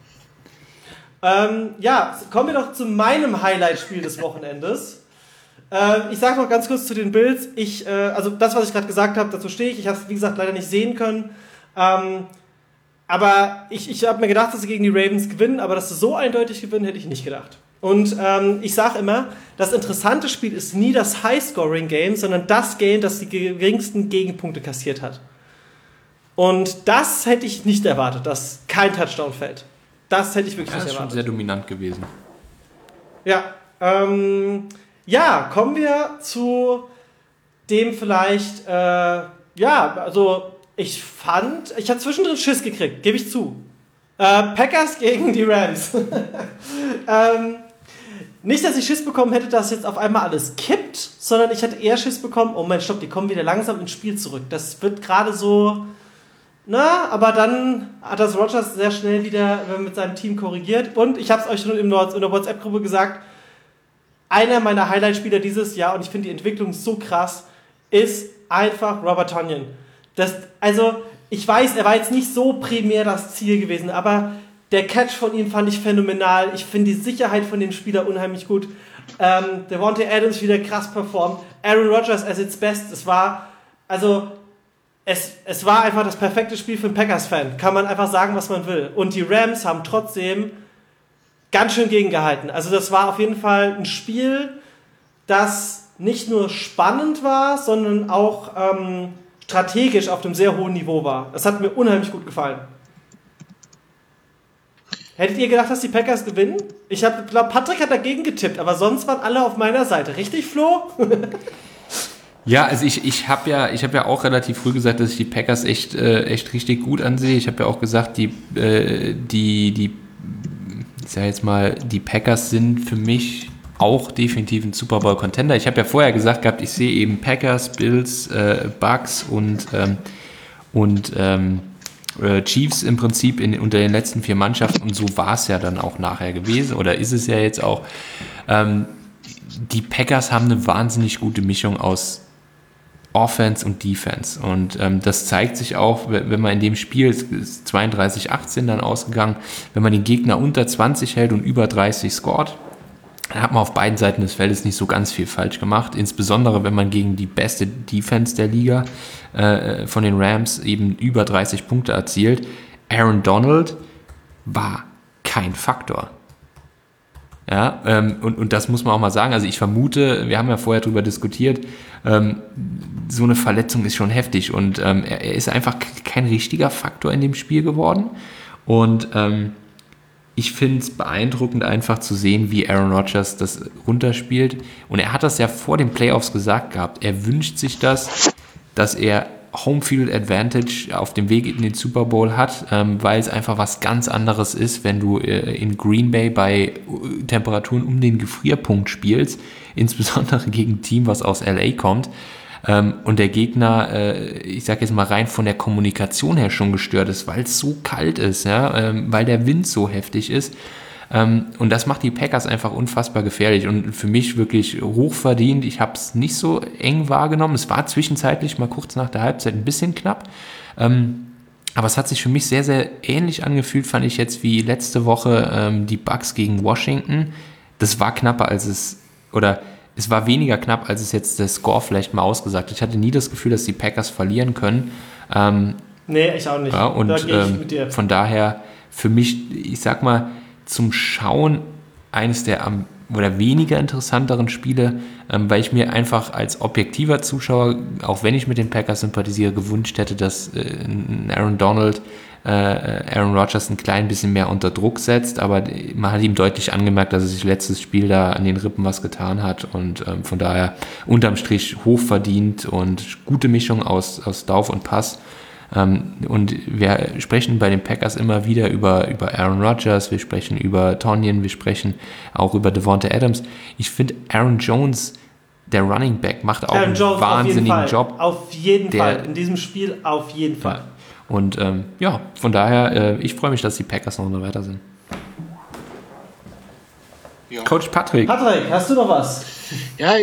C: Ähm, ja, kommen wir doch zu meinem Highlight-Spiel des Wochenendes. Ähm, ich sage noch ganz kurz zu den Bills. Ich, äh, also das, was ich gerade gesagt habe, dazu stehe ich. Ich habe es, wie gesagt, leider nicht sehen können. Ähm, aber ich, ich habe mir gedacht, dass sie gegen die Ravens gewinnen, aber dass sie so eindeutig gewinnen, hätte ich nicht gedacht. Und ähm, ich sage immer, das interessante Spiel ist nie das High-Scoring-Game, sondern das Game, das die geringsten Gegenpunkte kassiert hat. Und das hätte ich nicht erwartet, dass kein Touchdown fällt. Das hätte ich wirklich
D: Ja,
C: nicht
D: ist schon
C: erwartet.
D: sehr dominant gewesen.
C: Ja, ähm, ja, kommen wir zu dem vielleicht, äh, ja, also ich fand, ich habe zwischendrin Schiss gekriegt, gebe ich zu. Äh, Packers gegen die Rams. ähm, nicht, dass ich Schiss bekommen hätte, dass jetzt auf einmal alles kippt, sondern ich hatte eher Schiss bekommen, oh mein Stopp, die kommen wieder langsam ins Spiel zurück. Das wird gerade so, na, aber dann hat das Rodgers sehr schnell wieder mit seinem Team korrigiert. Und ich habe es euch schon in der WhatsApp-Gruppe gesagt, einer meiner Highlight-Spieler dieses Jahr, und ich finde die Entwicklung so krass, ist einfach Robert Tonyan. Das, also, ich weiß, er war jetzt nicht so primär das Ziel gewesen, aber der Catch von ihm fand ich phänomenal. Ich finde die Sicherheit von dem Spieler unheimlich gut. Ähm, Devontae Adams wieder krass performt. Aaron Rodgers as its best. Es war, also, es, es war einfach das perfekte Spiel für einen Packers-Fan. Kann man einfach sagen, was man will. Und die Rams haben trotzdem ganz schön gegengehalten. Also das war auf jeden Fall ein Spiel, das nicht nur spannend war, sondern auch ähm, strategisch auf einem sehr hohen Niveau war. Das hat mir unheimlich gut gefallen. Hättet ihr gedacht, dass die Packers gewinnen? Ich glaube, Patrick hat dagegen getippt, aber sonst waren alle auf meiner Seite. Richtig, Flo?
D: Ja, also ich, ich habe ja, ich hab ja auch relativ früh gesagt, dass ich die Packers echt, äh, echt richtig gut ansehe. Ich habe ja auch gesagt, die, äh, die, die, ich sag jetzt mal, die Packers sind für mich auch definitiv ein Super Bowl Contender. Ich habe ja vorher gesagt gehabt, ich sehe eben Packers, Bills, äh, Bucks und, ähm, und ähm, äh, Chiefs im Prinzip in, unter den letzten vier Mannschaften, und so war es ja dann auch nachher gewesen, oder ist es ja jetzt auch. Ähm, die Packers haben eine wahnsinnig gute Mischung aus Offense und Defense, und ähm, das zeigt sich auch, wenn man in dem Spiel, es ist zweiunddreißig achtzehn dann ausgegangen, wenn man den Gegner unter zwanzig hält und über dreißig scored, dann hat man auf beiden Seiten des Feldes nicht so ganz viel falsch gemacht, insbesondere wenn man gegen die beste Defense der Liga äh, von den Rams eben über dreißig Punkte erzielt. Aaron Donald war kein Faktor. Ja, ähm, und, und das muss man auch mal sagen. Also ich vermute, wir haben ja vorher darüber diskutiert, ähm, so eine Verletzung ist schon heftig, und ähm, er, er ist einfach kein richtiger Faktor in dem Spiel geworden. Und ähm, ich finde es beeindruckend, einfach zu sehen, wie Aaron Rodgers das runterspielt. Und er hat das ja vor den Playoffs gesagt gehabt. Er wünscht sich das, dass er Homefield Advantage auf dem Weg in den Super Bowl hat, ähm, weil es einfach was ganz anderes ist, wenn du äh, in Green Bay bei äh, Temperaturen um den Gefrierpunkt spielst, insbesondere gegen ein Team, was aus L A kommt, ähm, und der Gegner, äh, ich sag jetzt mal rein von der Kommunikation her schon gestört ist, weil es so kalt ist, ja, ähm, weil der Wind so heftig ist. Ähm, und das macht die Packers einfach unfassbar gefährlich und für mich wirklich hochverdient. Ich habe es nicht so eng wahrgenommen. Es war zwischenzeitlich mal kurz nach der Halbzeit ein bisschen knapp. Ähm, aber es hat sich für mich sehr, sehr ähnlich angefühlt, fand ich jetzt wie letzte Woche ähm, die Bucks gegen Washington. Das war knapper als es, oder es war weniger knapp, als es jetzt der Score vielleicht mal ausgesagt hat. Ich hatte nie das Gefühl, dass die Packers verlieren können. Ähm,
C: nee, ich auch nicht.
D: ja, und
C: da gehe ich
D: ähm,
C: mit dir.
D: Von daher für mich, ich sag mal, zum Schauen eines der am, oder weniger interessanteren Spiele, ähm, weil ich mir einfach als objektiver Zuschauer, auch wenn ich mit den Packers sympathisiere, gewünscht hätte, dass äh, Aaron Donald, äh, Aaron Rodgers ein klein bisschen mehr unter Druck setzt, aber man hat ihm deutlich angemerkt, dass er sich letztes Spiel da an den Rippen was getan hat, und ähm, von daher unterm Strich hochverdient und gute Mischung aus, aus Lauf und Pass. Um, und wir sprechen bei den Packers immer wieder über, über Aaron Rodgers, wir sprechen über Tonyan, wir sprechen auch über Devontae Adams. Ich finde, Aaron Jones, der Running Back, macht auch
C: Aaron
D: einen
C: Jones
D: wahnsinnigen
C: auf jeden
D: Job.
C: Fall. Auf jeden
D: Der-
C: Fall. In diesem Spiel auf jeden Fall.
D: Ja. Und ähm, ja, von daher, äh, ich freue mich, dass die Packers noch weiter sind.
E: Ja.
D: Coach Patrick.
C: Patrick, hast du noch was?
E: Ja,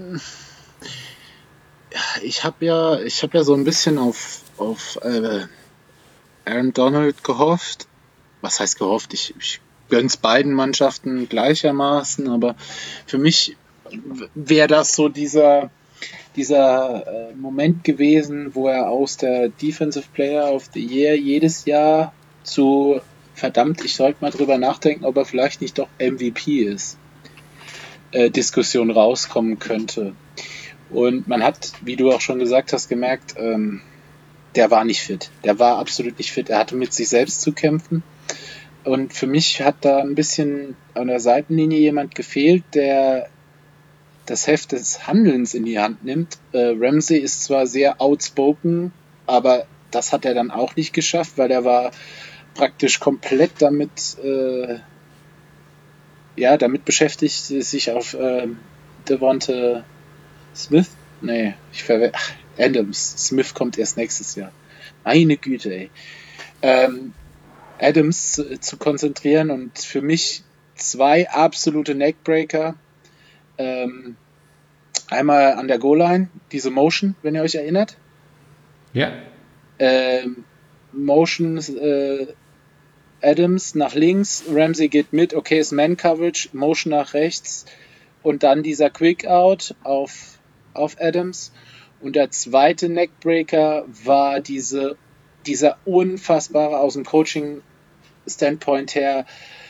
E: ich habe ja, ich habe ja so ein bisschen auf, auf äh, Aaron Donald gehofft. Was heißt gehofft? Ich, ich gönn's beiden Mannschaften gleichermaßen, aber für mich wäre das so dieser, dieser äh, Moment gewesen, wo er aus der Defensive Player of the Year jedes Jahr zu verdammt, ich sollte mal drüber nachdenken, ob er vielleicht nicht doch M V P ist, äh, Diskussion rauskommen könnte. Und man hat, wie du auch schon gesagt hast, gemerkt, ähm, der war nicht fit. Der war absolut nicht fit. Er hatte mit sich selbst zu kämpfen. Und für mich hat da ein bisschen an der Seitenlinie jemand gefehlt, der das Heft des Handelns in die Hand nimmt. Äh, Ramsey ist zwar sehr outspoken, aber das hat er dann auch nicht geschafft, weil er war praktisch komplett damit, äh, ja, damit beschäftigt, sich auf äh, Devonta Smith, nee, ich verwende, Adams, Smith kommt erst nächstes Jahr. Meine Güte, ey. Ähm, Adams zu, zu konzentrieren und für mich zwei absolute Neckbreaker. Ähm, einmal an der Goal-Line, diese Motion, wenn ihr euch erinnert.
D: Ja.
E: Ähm, Motion, äh, Adams nach links, Ramsey geht mit, okay, ist Man-Coverage, Motion nach rechts und dann dieser Quick-Out auf, auf Adams. Und der zweite Neckbreaker war diese, dieser unfassbare, aus dem Coaching-Standpoint her,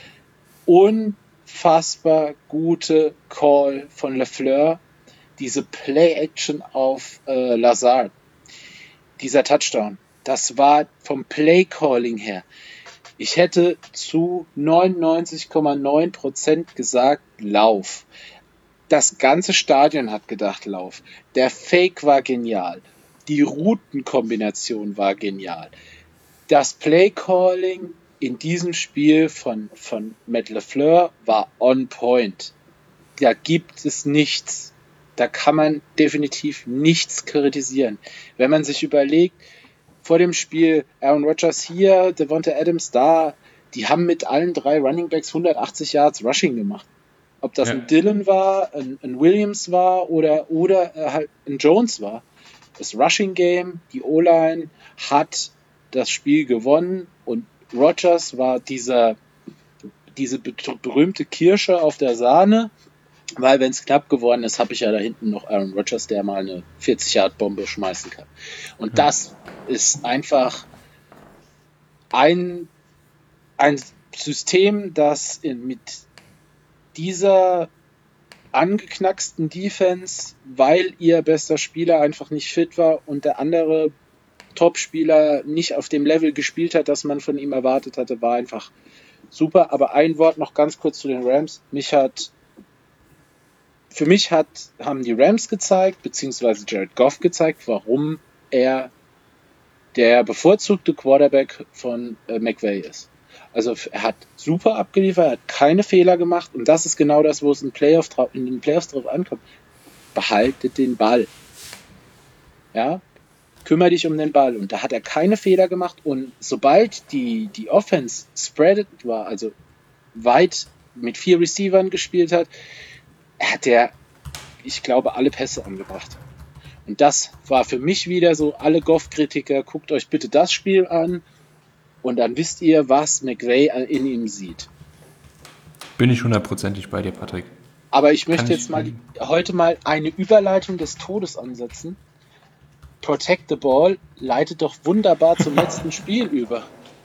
E: unfassbar gute Call von LaFleur, diese Play-Action auf äh, Lazard, dieser Touchdown. Das war vom Play-Calling her. Ich hätte zu neunundneunzig Komma neun Prozent gesagt, Lauf. Das ganze Stadion hat gedacht, Lauf. Der Fake war genial. Die Routenkombination war genial. Das Play-Calling in diesem Spiel von, von Matt LaFleur war on point. Da gibt es nichts. Da kann man definitiv nichts kritisieren. Wenn man sich überlegt, vor dem Spiel Aaron Rodgers hier, Devonta Adams da, die haben mit allen drei Running Backs hundertachtzig Yards Rushing gemacht. Ob das ja. ein Dillon war, ein, ein Williams war oder, oder äh, halt ein Jones war. Das Rushing Game, die O-Line hat das Spiel gewonnen und Rodgers war dieser, diese berühmte Kirsche auf der Sahne, weil wenn es knapp geworden ist, habe ich ja da hinten noch Aaron Rodgers, der mal eine vierzig-Yard-Bombe schmeißen kann. Und ja. das ist einfach ein, ein System, das in, mit dieser angeknacksten Defense, weil ihr bester Spieler einfach nicht fit war und der andere Top-Spieler nicht auf dem Level gespielt hat, das man von ihm erwartet hatte, war einfach super. Aber ein Wort noch ganz kurz zu den Rams. Mich hat, für mich hat, haben die Rams gezeigt, beziehungsweise Jared Goff gezeigt, warum er der bevorzugte Quarterback von äh, McVay ist. Also er hat super abgeliefert, er hat keine Fehler gemacht und das ist genau das, wo es in, Playoff, in den Playoffs drauf ankommt. Behaltet den Ball. Ja, kümmere dich um den Ball. Und da hat er keine Fehler gemacht und sobald die, die Offense spreadet war, also weit mit vier Receivern gespielt hat, hat er, ich glaube, alle Pässe angebracht. Und das war für mich wieder so, alle Goff-Kritiker, guckt euch bitte das Spiel an und dann wisst ihr, was McVay in ihm sieht.
D: Bin ich hundertprozentig bei dir, Patrick.
E: Aber ich möchte Kann jetzt ich mal heute mal eine Überleitung des Todes ansetzen. Protect the Ball leitet doch wunderbar zum letzten Spiel über.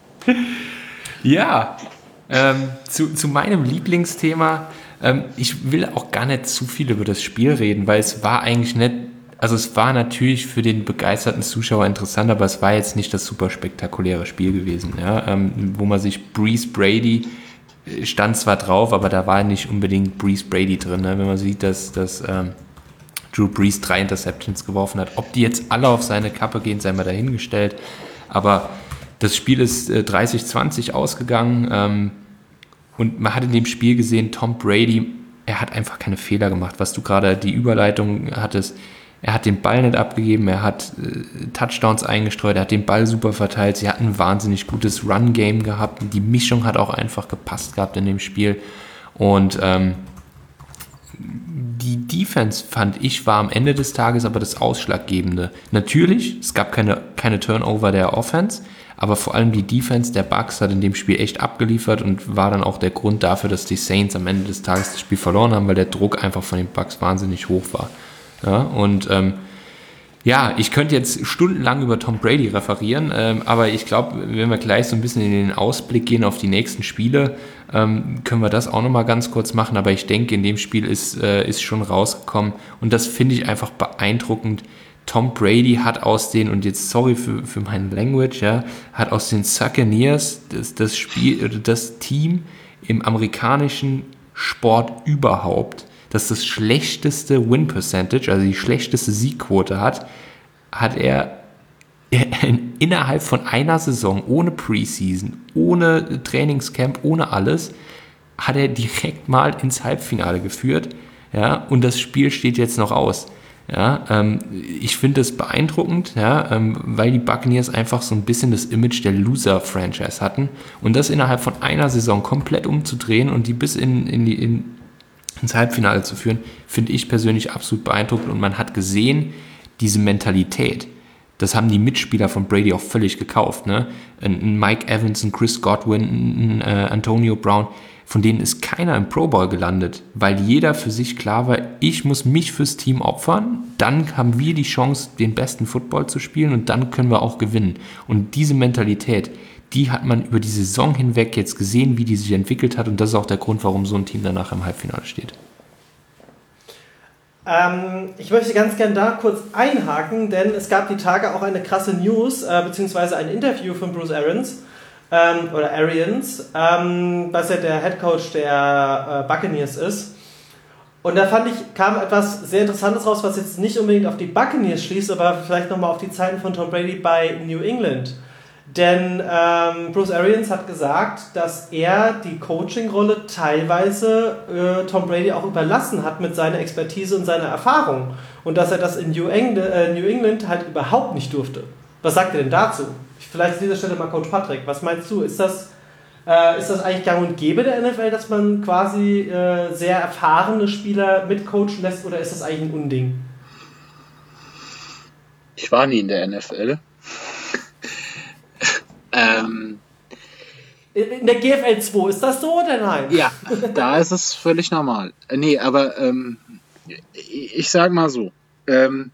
D: Ja, ähm, zu, zu meinem Lieblingsthema. Ähm, ich will auch gar nicht zu viel über das Spiel reden, weil es war eigentlich nicht, also es war natürlich für den begeisterten Zuschauer interessant, aber es war jetzt nicht das super spektakuläre Spiel gewesen, ja, ähm, wo man sich Breeze Brady stand zwar drauf, aber da war nicht unbedingt Breeze Brady drin, ne? Wenn man sieht, dass, dass ähm, Drew Brees drei Interceptions geworfen hat. Ob die jetzt alle auf seine Kappe gehen, sei mal dahingestellt. Aber das Spiel ist äh, dreißig zwanzig ausgegangen ähm, und man hat in dem Spiel gesehen, Tom Brady, er hat einfach keine Fehler gemacht. Was du gerade die Überleitung hattest, er hat den Ball nicht abgegeben, er hat äh, Touchdowns eingestreut, er hat den Ball super verteilt, sie hatten ein wahnsinnig gutes Run-Game gehabt, die Mischung hat auch einfach gepasst gehabt in dem Spiel und ähm, die Defense, fand ich, war am Ende des Tages aber das Ausschlaggebende. Natürlich, es gab keine, keine Turnover der Offense, aber vor allem die Defense der Bucks hat in dem Spiel echt abgeliefert und war dann auch der Grund dafür, dass die Saints am Ende des Tages das Spiel verloren haben, weil der Druck einfach von den Bucks wahnsinnig hoch war. Ja, und ähm, ja, ich könnte jetzt stundenlang über Tom Brady referieren, ähm, aber ich glaube, wenn wir gleich so ein bisschen in den Ausblick gehen auf die nächsten Spiele, ähm, können wir das auch nochmal ganz kurz machen. Aber ich denke, in dem Spiel ist, äh, ist schon rausgekommen und das finde ich einfach beeindruckend. Tom Brady hat aus den, und jetzt sorry für, für mein Language, ja, hat aus den Buccaneers das, das Spiel, oder das Team im amerikanischen Sport überhaupt, das das schlechteste Win Percentage, also die schlechteste Siegquote hat, hat er innerhalb von einer Saison, ohne Preseason, ohne Trainingscamp, ohne alles, hat er direkt mal ins Halbfinale geführt, ja, und das Spiel steht jetzt noch aus. Ja, ähm, ich finde das beeindruckend, ja, ähm, weil die Buccaneers einfach so ein bisschen das Image der Loser-Franchise hatten und das innerhalb von einer Saison komplett umzudrehen und die bis in, in die, in, ins Halbfinale zu führen, finde ich persönlich absolut beeindruckend und man hat gesehen, diese Mentalität, das haben die Mitspieler von Brady auch völlig gekauft, ne? Ein Mike Evans, ein Chris Godwin, ein äh, Antonio Brown, von denen ist keiner im Pro Bowl gelandet, weil jeder für sich klar war, ich muss mich fürs Team opfern, dann haben wir die Chance, den besten Football zu spielen und dann können wir auch gewinnen. Und diese Mentalität, die hat man über die Saison hinweg jetzt gesehen, wie die sich entwickelt hat und das ist auch der Grund, warum so ein Team danach im Halbfinale steht.
C: Ähm, ich möchte ganz gerne da kurz einhaken, denn es gab die Tage auch eine krasse News, äh, beziehungsweise ein Interview von Bruce Arians, ähm, oder Arians, ähm, was ja der Headcoach der äh, Buccaneers ist. Und da fand ich, kam etwas sehr Interessantes raus, was jetzt nicht unbedingt auf die Buccaneers schließt, aber vielleicht nochmal auf die Zeiten von Tom Brady bei New England. Denn ähm, Bruce Arians hat gesagt, dass er die Coaching-Rolle teilweise äh, Tom Brady auch überlassen hat mit seiner Expertise und seiner Erfahrung. Und dass er das in New England, äh, New England halt überhaupt nicht durfte. Was sagt ihr denn dazu? Vielleicht an dieser Stelle mal Coach Patrick. Was meinst du? Ist das, äh, ist das eigentlich gang und gäbe der N F L, dass man quasi äh, sehr erfahrene Spieler mitcoachen lässt oder ist das eigentlich ein Unding?
E: Ich war nie in der N F L. ähm,
C: in der G F L zwei, ist das so oder nein?
E: Ja, da ist es völlig normal. Nee, aber ähm, ich sag mal so, ähm,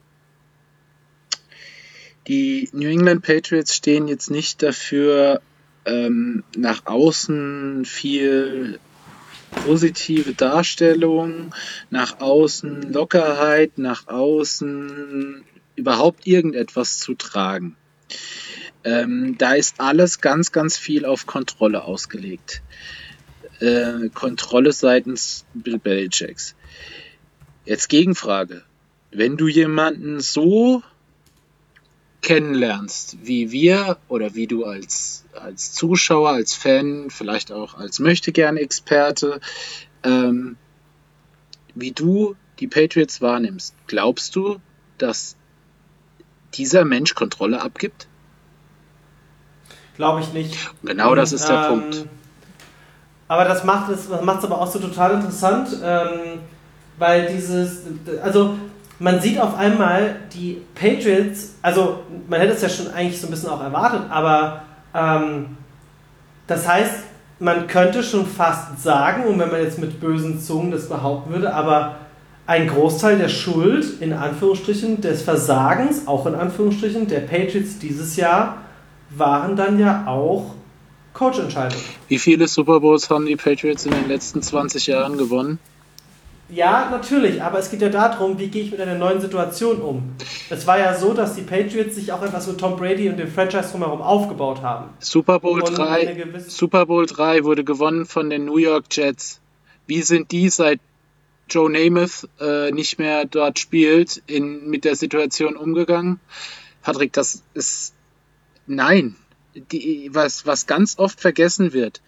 E: die New England Patriots stehen jetzt nicht dafür, ähm, nach außen viel positive Darstellung, nach außen Lockerheit, nach außen überhaupt irgendetwas zu tragen. Ähm, da ist alles ganz, ganz viel auf Kontrolle ausgelegt. Äh, Kontrolle seitens Bill Belichicks. Jetzt Gegenfrage. Wenn du jemanden so kennenlernst, wie wir oder wie du als, als Zuschauer, als Fan, vielleicht auch als Möchtegern-Experte, ähm, wie du die Patriots wahrnimmst, glaubst du, dass dieser Mensch Kontrolle abgibt?
C: Glaube ich nicht.
E: Genau das ist der
C: ähm,
E: Punkt.
C: Aber das macht es das macht's aber auch so total interessant, ähm, weil dieses, also man sieht auf einmal die Patriots, also man hätte es ja schon eigentlich so ein bisschen auch erwartet, aber ähm, das heißt, man könnte schon fast sagen, und wenn man jetzt mit bösen Zungen das behaupten würde, aber ein Großteil der Schuld, in Anführungsstrichen, des Versagens, auch in Anführungsstrichen, der Patriots dieses Jahr, waren dann ja auch Coach-Entscheidungen.
E: Wie viele Super Bowls haben die Patriots in den letzten zwanzig Jahren gewonnen?
C: Ja, natürlich, aber es geht ja darum, wie gehe ich mit einer neuen Situation um. Es war ja so, dass die Patriots sich auch etwas mit Tom Brady und dem Franchise drumherum aufgebaut haben.
E: Super Bowl drei, Super Bowl drei wurde gewonnen von den New York Jets. Wie sind die, seit Joe Namath äh, nicht mehr dort spielt, in, mit der Situation umgegangen? Patrick, das ist... Nein. Die, was, was ganz oft vergessen wird,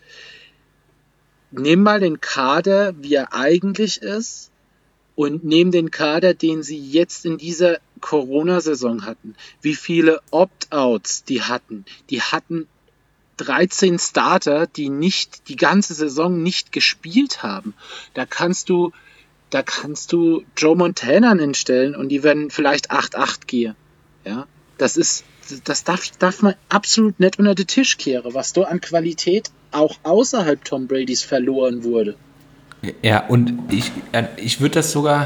E: nimm mal den Kader, wie er eigentlich ist, und nimm den Kader, den sie jetzt in dieser Corona-Saison hatten. Wie viele Opt-outs die hatten. Die hatten dreizehn Starter, die nicht die ganze Saison nicht gespielt haben. Da kannst du da kannst du Joe Montana hinstellen und die werden vielleicht acht acht gehen. Ja, das ist, das darf, darf man absolut nicht unter den Tisch kehren, was da an Qualität auch außerhalb Tom Bradys verloren wurde.
D: Ja, und ich, ich würde das sogar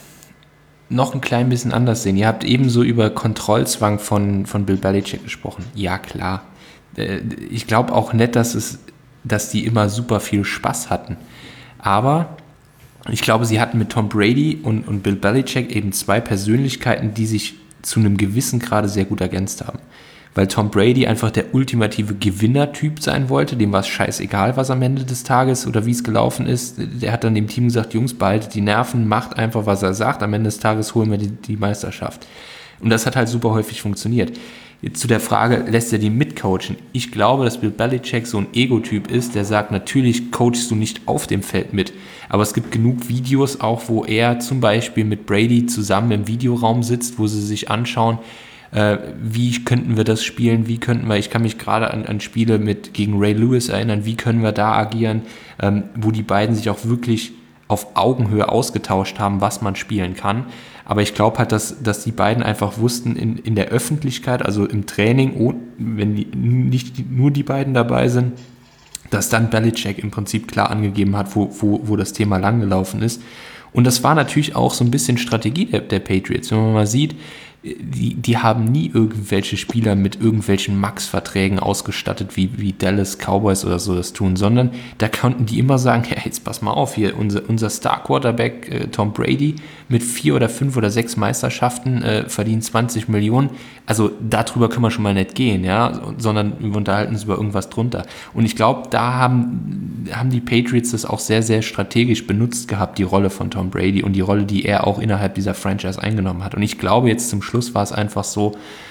D: noch ein klein bisschen anders sehen. Ihr habt ebenso über Kontrollzwang von, von Bill Belichick gesprochen. Ja, klar. Ich glaube auch nicht, dass es, dass die immer super viel Spaß hatten. Aber ich glaube, sie hatten mit Tom Brady und, und Bill Belichick eben zwei Persönlichkeiten, die sich zu einem gewissen Grade sehr gut ergänzt haben. Weil Tom Brady einfach der ultimative Gewinnertyp sein wollte, dem war es scheißegal, was am Ende des Tages oder wie es gelaufen ist. Der hat dann dem Team gesagt, Jungs, behaltet die Nerven, macht einfach, was er sagt, am Ende des Tages holen wir die, die Meisterschaft. Und das hat halt super häufig funktioniert. Jetzt zu der Frage, lässt er die mitcoachen? Ich glaube, dass Bill Belichick so ein Ego-Typ ist, der sagt, natürlich coachst du nicht auf dem Feld mit, aber es gibt genug Videos auch, wo er zum Beispiel mit Brady zusammen im Videoraum sitzt, wo sie sich anschauen, äh, wie könnten wir das spielen, wie könnten wir, ich kann mich gerade an, an Spiele mit gegen Ray Lewis erinnern, wie können wir da agieren, ähm, wo die beiden sich auch wirklich auf Augenhöhe ausgetauscht haben, was man spielen kann. Aber ich glaube halt, dass, dass die beiden einfach wussten, in, in der Öffentlichkeit, also im Training, oh, wenn die, nicht die, nur die beiden dabei sind, dass dann Belichick im Prinzip klar angegeben hat, wo, wo, wo das Thema langgelaufen ist. Und das war natürlich auch so ein bisschen Strategie der, der Patriots. Wenn man mal sieht, die, die haben nie irgendwelche Spieler mit irgendwelchen Max-Verträgen ausgestattet, wie, wie Dallas Cowboys oder so das tun, sondern da konnten die immer sagen, hey, jetzt pass mal auf, hier unser, unser Star-Quarterback äh, Tom Brady mit vier oder fünf oder sechs Meisterschaften äh, verdient zwanzig Millionen. Also darüber können wir schon mal nicht gehen, ja, sondern wir unterhalten uns über irgendwas drunter. Und ich glaube, da haben, haben die Patriots das auch sehr, sehr strategisch benutzt gehabt, die Rolle von Tom Brady und die Rolle, die er auch innerhalb dieser Franchise eingenommen hat. Und ich glaube, jetzt zum Schluss war es einfach so,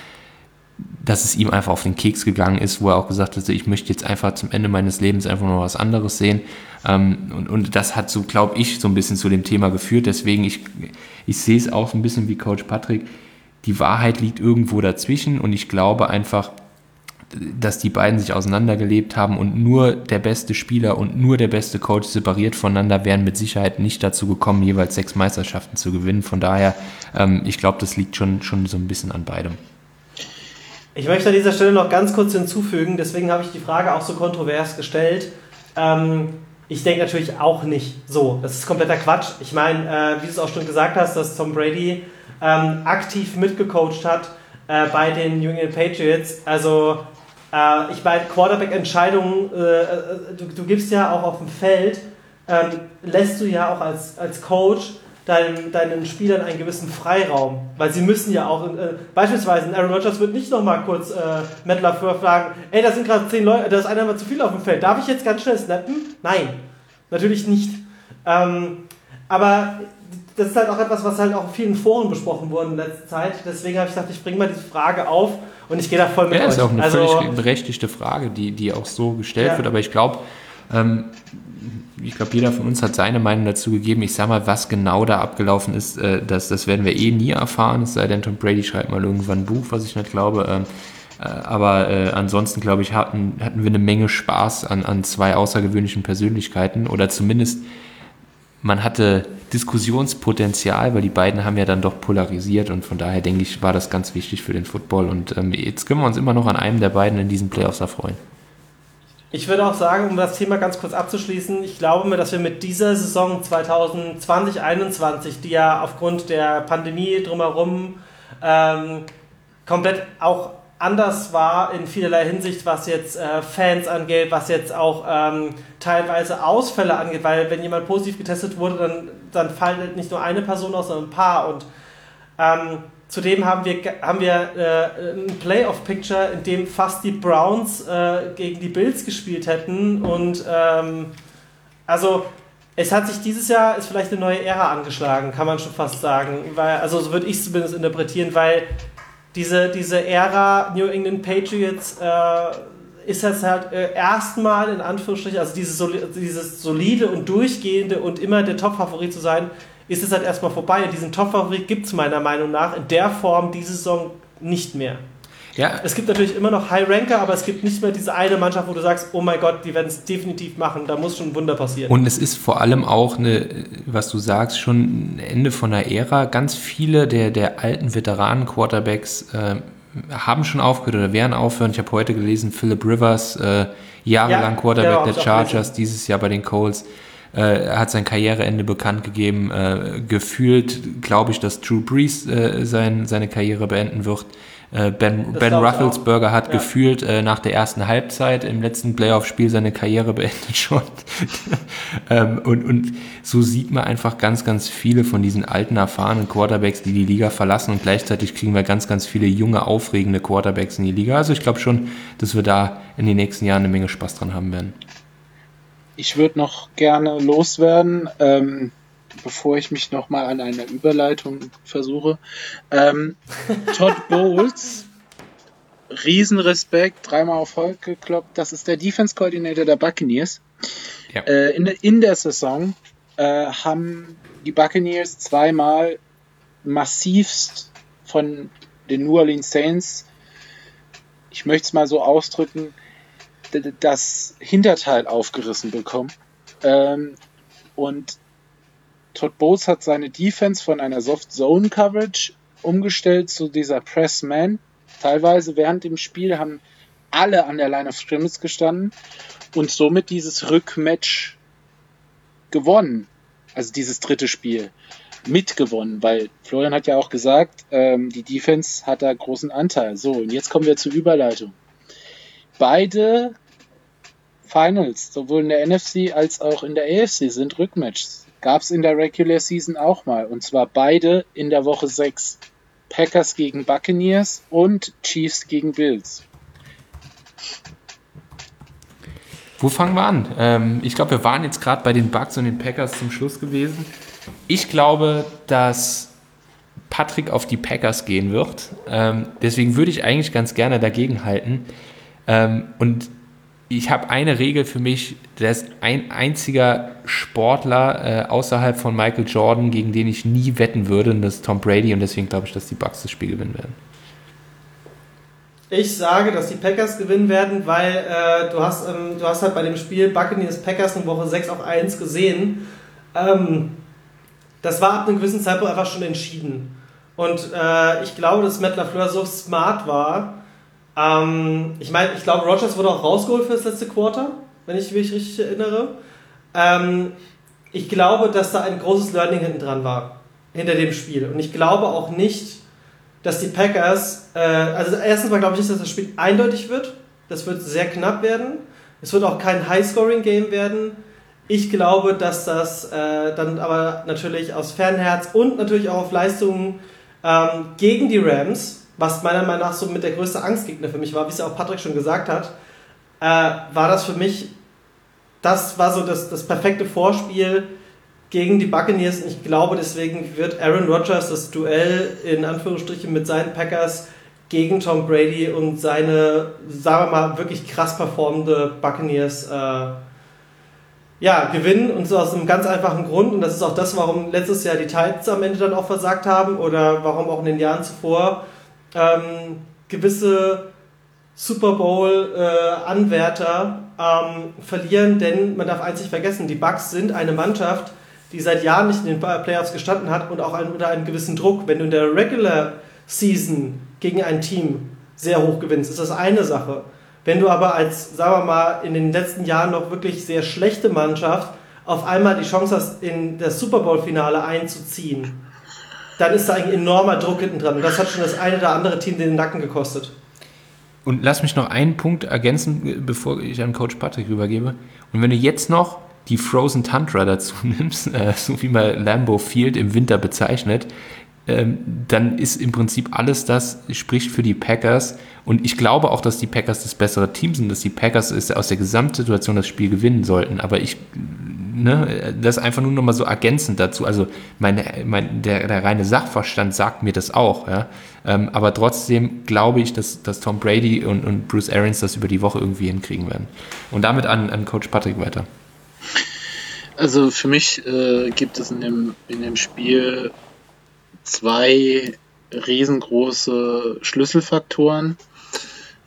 D: dass es ihm einfach auf den Keks gegangen ist, wo er auch gesagt hat, ich möchte jetzt einfach zum Ende meines Lebens einfach noch was anderes sehen. Und, und das hat so, glaube ich, so ein bisschen zu dem Thema geführt. Deswegen, ich, ich sehe es auch ein bisschen wie Coach Patrick. Die Wahrheit liegt irgendwo dazwischen und ich glaube einfach, dass die beiden sich auseinandergelebt haben und nur der beste Spieler und nur der beste Coach separiert voneinander wären mit Sicherheit nicht dazu gekommen, jeweils sechs Meisterschaften zu gewinnen. Von daher, ähm, ich glaube, das liegt schon, schon so ein bisschen an beidem.
C: Ich möchte an dieser Stelle noch ganz kurz hinzufügen, deswegen habe ich die Frage auch so kontrovers gestellt. Ähm, ich denke natürlich auch nicht so. Das ist kompletter Quatsch. Ich meine, äh, wie du es auch schon gesagt hast, dass Tom Brady ähm, aktiv mitgecoacht hat äh, bei den New England Patriots. Also äh, ich meine, Quarterback-Entscheidungen, äh, du, du gibst ja auch auf dem Feld, ähm, lässt du ja auch als, als Coach deinen, deinen Spielern einen gewissen Freiraum. Weil sie müssen ja auch, äh, beispielsweise Aaron Rodgers wird nicht nochmal kurz äh, Matt LaFleur fragen, ey, da sind gerade zehn Leute, da ist einer mal zu viel auf dem Feld, darf ich jetzt ganz schnell snappen? Nein, natürlich nicht. Ähm, aber das ist halt auch etwas, was halt auch in vielen Foren besprochen wurde in letzter Zeit. Deswegen habe ich gesagt, ich bringe mal diese Frage auf und ich gehe da voll mit
D: ja,
C: euch.
D: Das ist auch eine
C: also,
D: völlig berechtigte Frage, die, die auch so gestellt ja. wird. Aber ich glaube, ähm, ich glaube, jeder von uns hat seine Meinung dazu gegeben. Ich sage mal, was genau da abgelaufen ist, äh, das, das werden wir eh nie erfahren. Es sei denn, Tom Brady schreibt mal irgendwann ein Buch, was ich nicht glaube. Ähm, äh, aber äh, ansonsten, glaube ich, hatten, hatten wir eine Menge Spaß an, an zwei außergewöhnlichen Persönlichkeiten. Oder zumindest, man hatte Diskussionspotenzial, weil die beiden haben ja dann doch polarisiert. Und von daher, denke ich, war das ganz wichtig für den Football. Und ähm, jetzt können wir uns immer noch an einem der beiden in diesen Playoffs erfreuen.
C: Ich würde auch sagen, um das Thema ganz kurz abzuschließen, ich glaube mir, dass wir mit dieser Saison zwanzig zwanzig einundzwanzig, die ja aufgrund der Pandemie drumherum ähm, komplett auch anders war in vielerlei Hinsicht, was jetzt äh, Fans angeht, was jetzt auch ähm, teilweise Ausfälle angeht, weil wenn jemand positiv getestet wurde, dann, dann fallen nicht nur eine Person aus, sondern ein paar und ähm, zudem haben wir, haben wir äh, ein Playoff-Picture, in dem fast die Browns äh, gegen die Bills gespielt hätten. Und ähm, also es hat sich dieses Jahr, ist vielleicht eine neue Ära angeschlagen, kann man schon fast sagen. Weil, also so würde ich es zumindest interpretieren, weil diese, diese Ära New England Patriots äh, ist jetzt halt äh, erstmal in Anführungsstrichen, also dieses, soli- dieses solide und durchgehende und immer der Top-Favorit zu sein, ist es halt erstmal vorbei. Und diesen Top-Favorit gibt es meiner Meinung nach in der Form diese Saison nicht mehr.
D: Ja.
C: Es gibt natürlich immer noch High-Ranker, aber es gibt nicht mehr diese eine Mannschaft, wo du sagst, oh mein Gott, die werden es definitiv machen, da muss schon ein Wunder passieren.
D: Und es ist vor allem auch, eine, was du sagst, schon ein Ende von einer Ära. Ganz viele der, der alten Veteranen-Quarterbacks äh, haben schon aufgehört oder werden aufhören. Ich habe heute gelesen, Philip Rivers, äh, jahrelang
C: Ja,
D: Quarterback
C: genau,
D: der Chargers, dieses Jahr bei den Colts, äh, hat sein Karriereende bekannt gegeben. Äh, gefühlt glaube ich, dass Drew Brees äh, sein, seine Karriere beenden wird. Äh, Ben, Ben Roethlisberger hat ja. gefühlt äh, nach der ersten Halbzeit im letzten Playoff-Spiel seine Karriere beendet schon. ähm, und, und so sieht man einfach ganz, ganz viele von diesen alten, erfahrenen Quarterbacks, die die Liga verlassen, und gleichzeitig kriegen wir ganz, ganz viele junge, aufregende Quarterbacks in die Liga. Also ich glaube schon, dass wir da in den nächsten Jahren eine Menge Spaß dran haben werden.
E: Ich würde noch gerne loswerden, ähm, bevor ich mich nochmal an einer Überleitung versuche. Ähm, Todd Bowles, Riesenrespekt, dreimal auf Holz gekloppt. Das ist der Defense Coordinator der Buccaneers. Ja. Äh, in, in der Saison äh, haben die Buccaneers zweimal massivst von den New Orleans Saints, ich möchte es mal so ausdrücken, d- das Hinterteil aufgerissen bekommen. Ähm, und Todd Bowles hat seine Defense von einer Soft-Zone-Coverage umgestellt zu dieser Press-Man. Teilweise während dem Spiel haben alle an der Line of Scrimmage gestanden und somit dieses Rückmatch gewonnen. Also dieses dritte Spiel mitgewonnen, weil Florian hat ja auch gesagt, ähm, die Defense hat da großen Anteil. So, und jetzt kommen wir zur Überleitung. Beide Finals, sowohl in der N F C als auch in der A F C, sind Rückmatches. Gab es in der Regular Season auch mal. Und zwar beide in der Woche sechs. Packers gegen Buccaneers und Chiefs gegen Bills.
D: Wo fangen wir an? Ähm, ich glaube, wir waren jetzt gerade bei den Bucks und den Packers zum Schluss gewesen. Ich glaube, dass Patrick auf die Packers gehen wird. Ähm, deswegen würde ich eigentlich ganz gerne dagegen halten. Ähm, und ich habe eine Regel für mich, der ist ein einziger Sportler äh, außerhalb von Michael Jordan, gegen den ich nie wetten würde, und das ist Tom Brady, und deswegen glaube ich, dass die Bucks das Spiel gewinnen werden.
C: Ich sage, dass die Packers gewinnen werden, weil äh, du hast ähm, du hast halt bei dem Spiel Buccaneers Packers in Woche sechs auf eins gesehen. Ähm, das war ab einem gewissen Zeitpunkt einfach schon entschieden. Und äh, ich glaube, dass Matt LaFleur so smart war. Ähm, ich meine, ich glaube, Rodgers wurde auch rausgeholt für das letzte Quarter, wenn ich mich richtig erinnere. Ähm, ich glaube, dass da ein großes Learning hinten dran war, hinter dem Spiel. Und ich glaube auch nicht, dass die Packers, äh, also erstens mal glaube ich nicht, dass das Spiel eindeutig wird. Das wird sehr knapp werden. Es wird auch kein High-Scoring-Game werden. Ich glaube, dass das äh, dann aber natürlich aus Fernherz und natürlich auch auf Leistungen ähm, gegen die Rams, was meiner Meinung nach so mit der größte Angstgegner für mich war, wie es ja auch Patrick schon gesagt hat, äh, war das für mich, das war so das, das perfekte Vorspiel gegen die Buccaneers, und ich glaube, deswegen wird Aaron Rodgers das Duell in Anführungsstrichen mit seinen Packers gegen Tom Brady und seine, sagen wir mal, wirklich krass performende Buccaneers äh, ja, gewinnen, und so aus einem ganz einfachen Grund, und das ist auch das, warum letztes Jahr die Titans am Ende dann auch versagt haben, oder warum auch in den Jahren zuvor ähm, gewisse Super Bowl-Anwärter äh, ähm, verlieren, denn man darf eins nicht vergessen, die Bucks sind eine Mannschaft, die seit Jahren nicht in den Playoffs gestanden hat und auch unter einem gewissen Druck. Wenn du in der Regular Season gegen ein Team sehr hoch gewinnst, ist das eine Sache. Wenn du aber als, sagen wir mal, in den letzten Jahren noch wirklich sehr schlechte Mannschaft auf einmal die Chance hast, in das Super Bowl-Finale einzuziehen, dann ist da ein enormer Druck hinten dran. Und das hat schon das eine oder andere Team den Nacken gekostet.
D: Und lass mich noch einen Punkt ergänzen, bevor ich an Coach Patrick rübergebe. Und wenn du jetzt noch die Frozen Tundra dazu nimmst, äh, so wie man Lambeau Field im Winter bezeichnet, ähm, dann ist im Prinzip alles das, spricht für die Packers. Und ich glaube auch, dass die Packers das bessere Team sind, dass die Packers aus der Gesamtsituation das Spiel gewinnen sollten. Aber ich, ne, das einfach nur noch mal so ergänzend dazu. Also meine, mein, der, der reine Sachverstand sagt mir das auch. Ja? Ähm, aber trotzdem glaube ich, dass, dass Tom Brady und, und Bruce Arians das über die Woche irgendwie hinkriegen werden. Und damit an, an Coach Patrick weiter.
E: Also für mich äh, gibt es in dem, in dem Spiel zwei riesengroße Schlüsselfaktoren.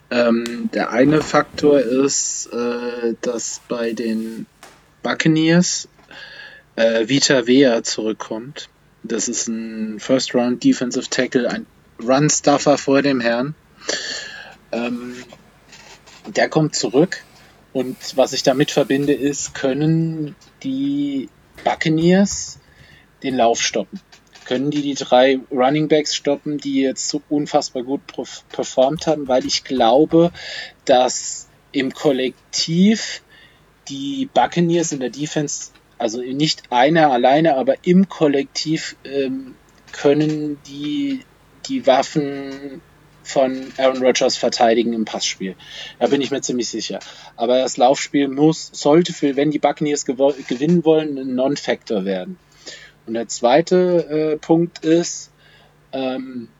E: Ähm, der eine Faktor ist, äh, dass bei den Buccaneers äh, Vita Vea zurückkommt. Das ist ein First-Round Defensive Tackle, ein Run-Stuffer vor dem Herrn. Ähm, der kommt zurück und was ich damit verbinde ist, können die Buccaneers den Lauf stoppen? Können die die drei Running Backs stoppen, die jetzt so unfassbar gut performt haben? Weil ich glaube, dass im Kollektiv die Buccaneers in der Defense, also nicht einer alleine, aber im Kollektiv ähm, können die die Waffen von Aaron Rodgers verteidigen im Passspiel. Da bin ich mir ziemlich sicher. Aber das Laufspiel muss, sollte für, wenn die Buccaneers gewo- gewinnen wollen, ein Non-Factor werden. Und der zweite äh, Punkt ist, ähm,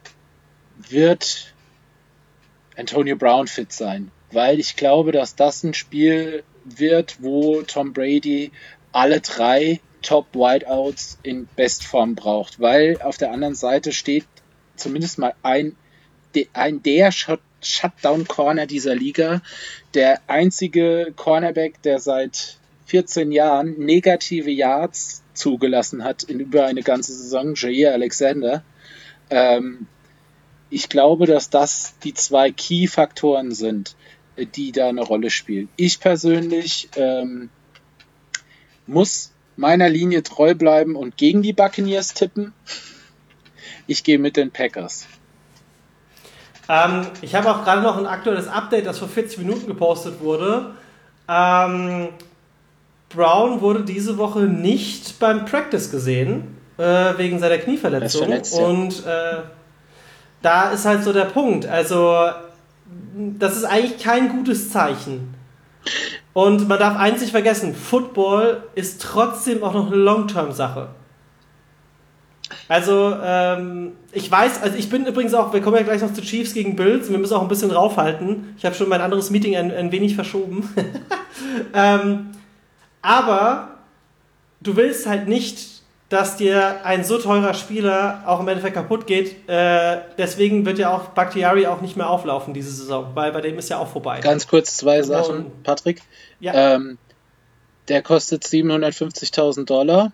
E: wird Antonio Brown fit sein? Weil ich glaube, dass das ein Spiel wird, wo Tom Brady alle drei Top-Wideouts in Bestform braucht. Weil auf der anderen Seite steht zumindest mal ein ein der Shut- Shutdown-Corner dieser Liga, der einzige Cornerback, der seit vierzehn Jahren negative Yards zugelassen hat in über eine ganze Saison, Jair Alexander. Ähm, ich glaube, dass das die zwei Key-Faktoren sind, die da eine Rolle spielen. Ich persönlich ähm, muss meiner Linie treu bleiben und gegen die Buccaneers tippen. Ich gehe mit den Packers.
C: Ähm, ich habe auch gerade noch ein aktuelles Update, das vor vierzig Minuten gepostet wurde. Ähm, Brown wurde diese Woche nicht beim Practice gesehen, äh, wegen seiner Knieverletzung.
E: Verletzt, ja.
C: Und äh, da ist halt so der Punkt. Also, das ist eigentlich kein gutes Zeichen. Und man darf eins nicht vergessen, Football ist trotzdem auch noch eine Long-Term-Sache. Also, ähm, ich weiß, also ich bin übrigens auch, wir kommen ja gleich noch zu Chiefs gegen Bills, wir müssen auch ein bisschen raufhalten. Ich habe schon mein anderes Meeting ein, ein wenig verschoben. ähm, aber du willst halt nicht, dass dir ein so teurer Spieler auch im Endeffekt kaputt geht. Äh, deswegen wird ja auch Bakhtiari auch nicht mehr auflaufen diese Saison, weil bei dem ist ja auch vorbei.
E: Ganz kurz zwei Sachen,
C: Und,
E: Patrick.
C: ja.
E: Ähm, der kostet siebenhundertfünfzigtausend Dollar.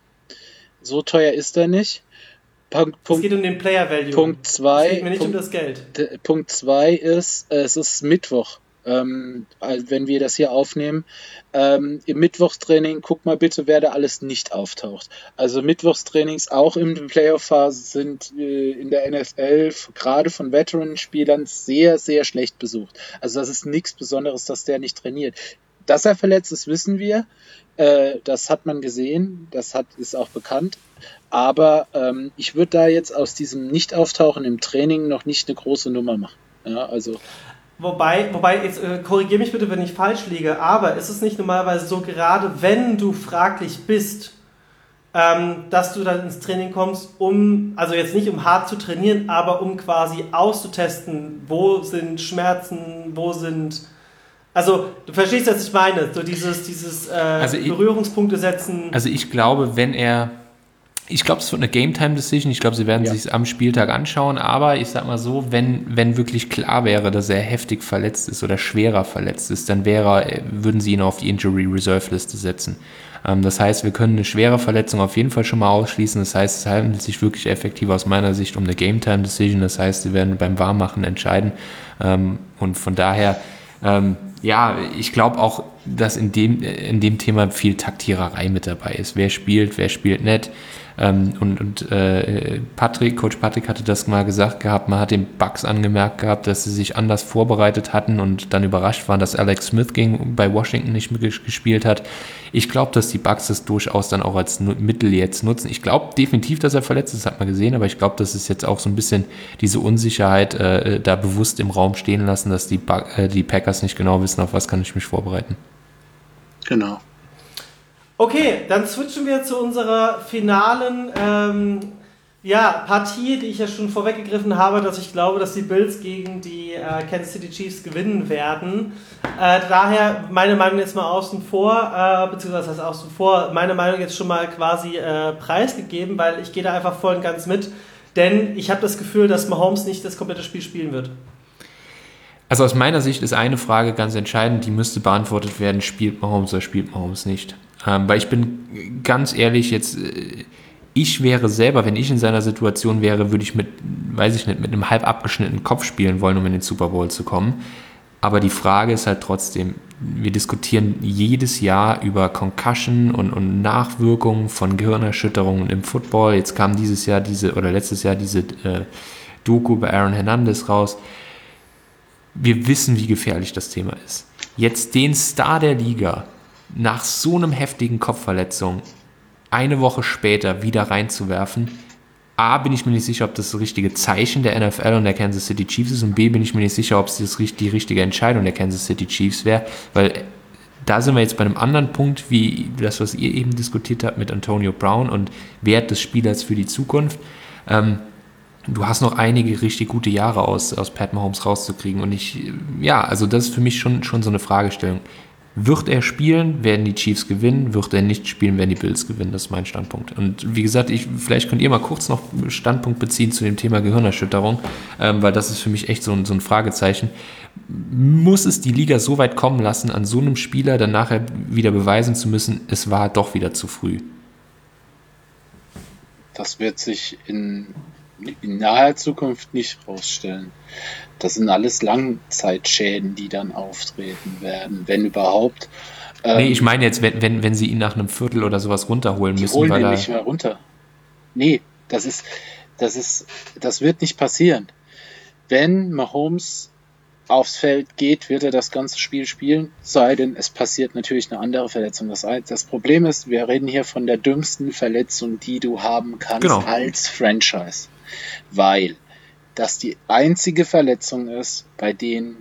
E: So teuer ist er nicht. Punkt,
C: es geht um den Player Value.
E: Punkt zwei.
C: Es geht mir nicht
E: Punkt,
C: um das Geld.
E: D- Punkt zwei ist, äh, es ist Mittwoch, ähm, also wenn wir das hier aufnehmen. Ähm, Im Mittwochstraining, guck mal bitte, wer da alles nicht auftaucht. Also Mittwochstrainings auch in Playoff-Phase sind äh, in der N F L gerade von Veteran-Spielern sehr, sehr schlecht besucht. Also das ist nichts Besonderes, dass der nicht trainiert. Dass er verletzt ist, wissen wir. Äh, das hat man gesehen, das hat, ist auch bekannt. Aber ähm, ich würde da jetzt aus diesem Nicht-Auftauchen im Training noch nicht eine große Nummer machen. Ja, also
C: Wobei, wobei jetzt äh, korrigiere mich bitte, wenn ich falsch liege, aber ist es nicht normalerweise so, gerade wenn du fraglich bist, ähm, dass du dann ins Training kommst, um, also jetzt nicht um hart zu trainieren, aber um quasi auszutesten, wo sind Schmerzen, wo sind... Also, du verstehst, was ich meine, so dieses, dieses äh,
D: Also ich-
C: Berührungspunkte setzen.
D: Also ich glaube, wenn er, ich glaube, es wird eine Game-Time-Decision, ich glaube, sie werden
E: Ja.
D: sich am Spieltag anschauen, aber ich sag mal so, wenn, wenn wirklich klar wäre, dass er heftig verletzt ist oder schwerer verletzt ist, dann wäre, würden sie ihn auf die Injury-Reserve-Liste setzen. Ähm, das heißt, wir können eine schwere Verletzung auf jeden Fall schon mal ausschließen, das heißt, es handelt sich wirklich effektiv aus meiner Sicht um eine Game-Time-Decision, das heißt, sie werden beim Warmmachen entscheiden ähm, und von daher, ähm, ja, ich glaube auch, dass in dem, in dem Thema viel Taktiererei mit dabei ist. Wer spielt, wer spielt nicht. Ähm, und und äh, Patrick, Coach Patrick hatte das mal gesagt gehabt, man hat den Bucks angemerkt gehabt, dass sie sich anders vorbereitet hatten und dann überrascht waren, dass Alex Smith gegen, bei Washington nicht mitgespielt hat. Ich glaube, dass die Bucks das durchaus dann auch als Mittel jetzt nutzen. Ich glaube definitiv, dass er verletzt ist, hat man gesehen, aber ich glaube, dass es jetzt auch so ein bisschen diese Unsicherheit äh, da bewusst im Raum stehen lassen, dass die, Buc- äh, die Packers nicht genau wissen, auf was kann ich mich vorbereiten.
E: genau.
C: Okay, dann switchen wir zu unserer finalen ähm, ja, Partie, die ich ja schon vorweggegriffen habe, dass ich glaube, dass die Bills gegen die äh, Kansas City Chiefs gewinnen werden. Äh, daher meine Meinung jetzt mal außen vor, äh, beziehungsweise das heißt außen vor, meine Meinung jetzt schon mal quasi äh, preisgegeben, weil ich gehe da einfach voll und ganz mit, denn ich habe das Gefühl, dass Mahomes nicht das komplette Spiel spielen wird.
D: Also aus meiner Sicht ist eine Frage ganz entscheidend, die müsste beantwortet werden, spielt Mahomes oder spielt Mahomes nicht? Ähm, weil ich bin ganz ehrlich, jetzt, äh, ich wäre selber, wenn ich in seiner Situation wäre, würde ich mit, weiß ich nicht, mit einem halb abgeschnittenen Kopf spielen wollen, um in den Super Bowl zu kommen. Aber die Frage ist halt trotzdem, wir diskutieren jedes Jahr über Concussion und, und Nachwirkungen von Gehirnerschütterungen im Football. Jetzt kam dieses Jahr diese, oder letztes Jahr diese äh, Doku bei Aaron Hernandez raus. Wir wissen, wie gefährlich das Thema ist. Jetzt den Star der Liga nach so einem heftigen Kopfverletzung eine Woche später wieder reinzuwerfen, A, bin ich mir nicht sicher, ob das das richtige Zeichen der N F L und der Kansas City Chiefs ist, und B, bin ich mir nicht sicher, ob es das, die richtige Entscheidung der Kansas City Chiefs wäre, weil da sind wir jetzt bei einem anderen Punkt, wie das, was ihr eben diskutiert habt mit Antonio Brown und Wert des Spielers für die Zukunft. Ähm, du hast noch einige richtig gute Jahre aus, aus Pat Mahomes rauszukriegen, und ich, ja, also das ist für mich schon, schon so eine Fragestellung. Wird er spielen, werden die Chiefs gewinnen. Wird er nicht spielen, werden die Bills gewinnen. Das ist mein Standpunkt. Und wie gesagt, ich, vielleicht könnt ihr mal kurz noch Standpunkt beziehen zu dem Thema Gehirnerschütterung, ähm, weil das ist für mich echt so ein, so ein Fragezeichen. Muss es die Liga so weit kommen lassen, an so einem Spieler dann nachher wieder beweisen zu müssen, es war doch wieder zu früh?
E: Das wird sich in, in naher Zukunft nicht rausstellen. Das sind alles Langzeitschäden, die dann auftreten werden, wenn überhaupt. Ähm,
D: nee, ich meine jetzt, wenn, wenn, wenn sie ihn nach einem Viertel oder sowas runterholen
E: die
D: müssen.
E: holen
D: weil
E: ihn
D: er
E: nicht mehr runter. Nee, das ist, das ist, das wird nicht passieren. Wenn Mahomes aufs Feld geht, wird er das ganze Spiel spielen, sei denn, es passiert natürlich eine andere Verletzung. Das, das Problem ist, wir reden hier von der dümmsten Verletzung, die du haben kannst
D: Genau.
E: als Franchise. Weil das die einzige Verletzung ist, bei denen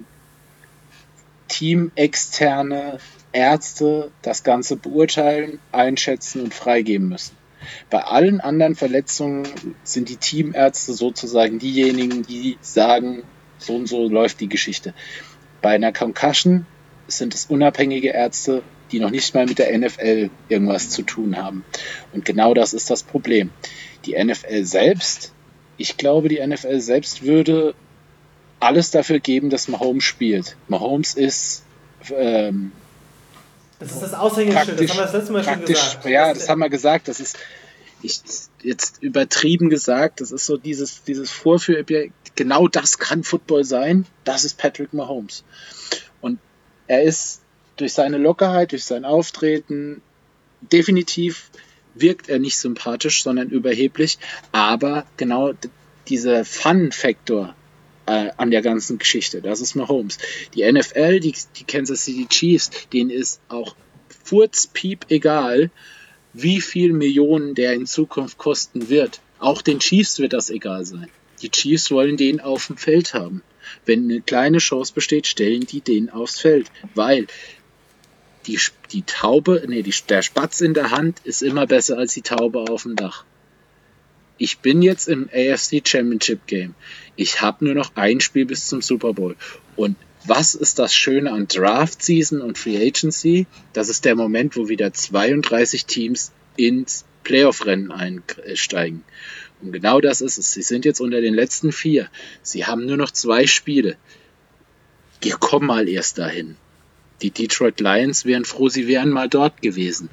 E: teamexterne Ärzte das Ganze beurteilen, einschätzen und freigeben müssen. Bei allen anderen Verletzungen sind die Teamärzte sozusagen diejenigen, die sagen, so und so läuft die Geschichte. Bei einer Concussion sind es unabhängige Ärzte, die noch nicht mal mit der N F L irgendwas zu tun haben. Und genau das ist das Problem. Die N F L selbst, ich glaube, die N F L selbst würde alles dafür geben, dass Mahomes spielt. Mahomes ist ähm,
C: Das ist das Aushängeschild, das haben wir das letzte Mal schon gesagt.
E: Ja, das haben wir gesagt, das ist ich, jetzt übertrieben gesagt, das ist so dieses, dieses Vorführobjekt, genau das kann Football sein, das ist Patrick Mahomes. Und er ist durch seine Lockerheit, durch sein Auftreten, definitiv wirkt er nicht sympathisch, sondern überheblich, aber genau dieser Fun-Faktor äh, an der ganzen Geschichte, das ist Mahomes. Die N F L, die, die Kansas City Chiefs, denen ist auch furzpiep egal, wie viel Millionen der in Zukunft kosten wird. Auch den Chiefs wird das egal sein. Die Chiefs wollen den auf dem Feld haben. Wenn eine kleine Chance besteht, stellen die den aufs Feld, weil die, die Taube, nee, die, der Spatz in der Hand ist immer besser als die Taube auf dem Dach. Ich bin jetzt im A F C Championship Game. Ich habe nur noch ein Spiel bis zum Super Bowl. Und was ist das Schöne an Draft Season und Free Agency? Das ist der Moment, wo wieder zweiunddreißig Teams ins Playoff-Rennen einsteigen. Und genau das ist es. Sie sind jetzt unter den letzten vier. Sie haben nur noch zwei Spiele. Komm mal erst dahin. Die Detroit Lions wären froh, sie wären mal dort gewesen.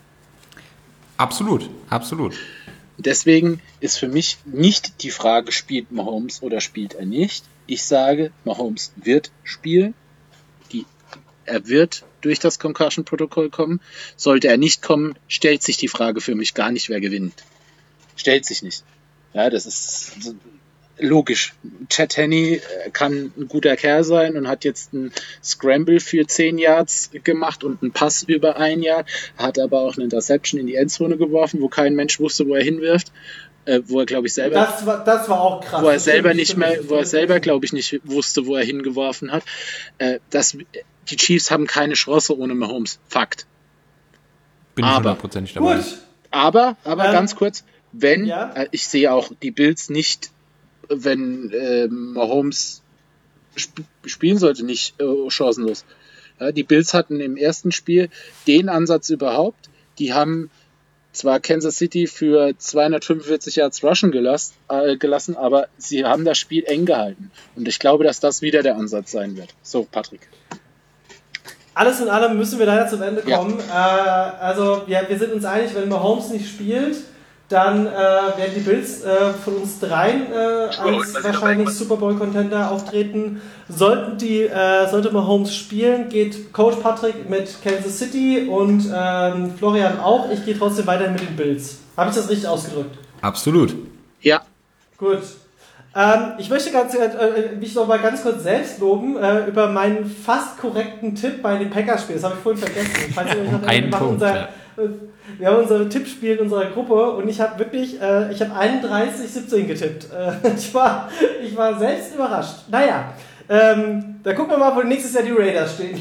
D: Absolut, absolut.
E: Deswegen ist für mich nicht die Frage, spielt Mahomes oder spielt er nicht. Ich sage, Mahomes wird spielen. Die, er wird durch das Concussion-Protokoll kommen. Sollte er nicht kommen, stellt sich die Frage für mich gar nicht, wer gewinnt. Stellt sich nicht. Ja, das ist logisch. Chad Henne kann ein guter Kerl sein und hat jetzt einen Scramble für zehn Yards gemacht und einen Pass über ein Yard, hat aber auch eine Interception in die Endzone geworfen, wo kein Mensch wusste, wo er hinwirft, äh, wo er, glaube ich, selber
C: Das war, das war auch krass.
E: wo er selber nicht mehr, wo er selber, glaube ich, nicht wusste, wo er hingeworfen hat. Äh, das, die Chiefs haben keine Chance ohne Mahomes. Fakt.
D: Bin ich
E: Aber-
D: hundertprozentig dabei.
C: Gut.
E: Aber, aber
C: Ähm,
E: ganz kurz, wenn,
C: ja?
E: äh, ich sehe auch die Bills nicht, wenn äh, Mahomes sp- spielen sollte, nicht äh, chancenlos. Ja, die Bills hatten im ersten Spiel den Ansatz überhaupt. Die haben zwar Kansas City für zweihundertfünfundvierzig Yards Rushen gelassen, äh, gelassen, aber sie haben das Spiel eng gehalten. Und ich glaube, dass das wieder der Ansatz sein wird. So, Patrick.
C: Alles in allem müssen wir leider zum Ende kommen. Ja. Äh, also ja, wir sind uns einig, wenn Mahomes nicht spielt, dann äh, werden die Bills äh, von uns dreien äh, als wahrscheinlich Super Bowl-Contender auftreten. Sollten die, äh, sollte Mahomes spielen, geht Coach Patrick mit Kansas City und ähm, Florian auch. Ich gehe trotzdem weiterhin mit den Bills. Habe ich das richtig ausgedrückt?
D: Absolut.
E: Ja.
C: Gut. Ähm, ich möchte ganz, äh, mich noch mal ganz kurz selbst loben äh, über meinen fast korrekten Tipp bei den Packers-Spielen. Das habe ich vorhin vergessen. Falls ihr euch noch
D: Einen Punkt,
C: unser,
D: ja.
C: äh, wir haben unser Tippspiel in unserer Gruppe und ich habe wirklich, äh, ich habe einunddreißig siebzehn getippt. Äh, ich, war, ich war selbst überrascht. Naja, ähm, da gucken wir mal, wo nächstes Jahr die Raiders stehen.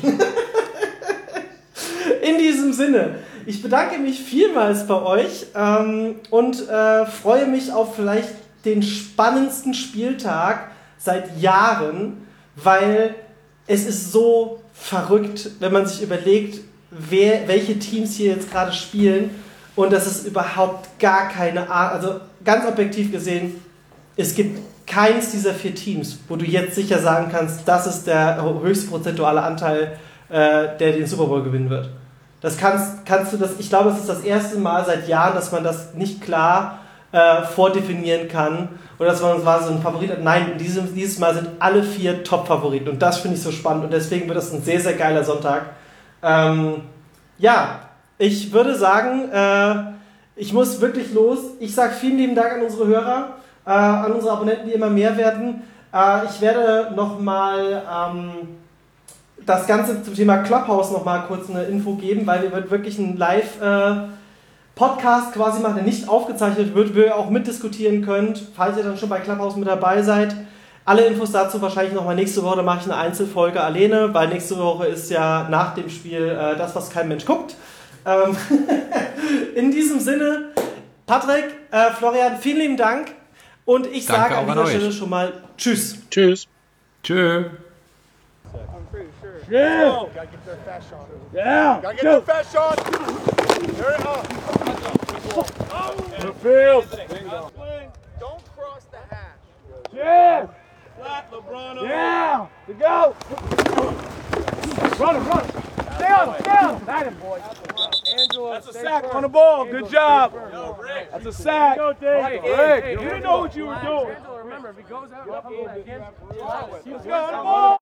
C: In diesem Sinne, ich bedanke mich vielmals bei euch ähm, und äh, freue mich auf vielleicht den spannendsten Spieltag seit Jahren, weil es ist so verrückt, wenn man sich überlegt, wer, welche Teams hier jetzt gerade spielen und das ist überhaupt gar keine Art, also ganz objektiv gesehen, es gibt keins dieser vier Teams, wo du jetzt sicher sagen kannst, das ist der höchste prozentuale Anteil, äh, der den Super Bowl gewinnen wird. Das kannst, kannst du das, ich glaube, es ist das erste Mal seit Jahren, dass man das nicht klar äh, vordefinieren kann oder dass man war so ein Favorit hat. Nein, dieses, dieses Mal sind alle vier Top-Favoriten und das finde ich so spannend und deswegen wird das ein sehr, sehr geiler Sonntag. Ähm, ja, ich würde sagen, äh, ich muss wirklich los. Ich sage vielen lieben Dank an unsere Hörer, äh, an unsere Abonnenten, die immer mehr werden. Äh, ich werde nochmal ähm, das Ganze zum Thema Clubhouse nochmal kurz eine Info geben, weil wir wirklich einen Live- äh, Podcast quasi machen, der nicht aufgezeichnet wird, wo ihr auch mitdiskutieren könnt, falls ihr dann schon bei Clubhouse mit dabei seid. Alle Infos dazu wahrscheinlich nochmal nächste Woche, da mache ich eine Einzelfolge alleine, weil nächste Woche ist ja nach dem Spiel äh, das, was kein Mensch guckt. Ähm In diesem Sinne, Patrick, äh, Florian, vielen lieben Dank und ich
D: Danke
C: sage an
D: auch
C: dieser
D: an
C: Stelle
D: euch.
C: schon mal Tschüss.
E: Tschüss.
D: Tschö.
A: I'm pretty sure.
B: Yeah.
A: Oh, gotta get their fast shot.
B: Yeah.
A: Gotta get their fast shot. There it is.
B: The field.
A: Don't cross the hash.
B: Yeah. Flat, LeBron. Yeah. To go. Run him, run him. Stay on him, stay on him. That him, boy. Angela, that's a sack on the ball. Good job. That's a sack. Go, Dave. Rick, you didn't know what you were doing. Remember, if he goes out, let's go on the ball.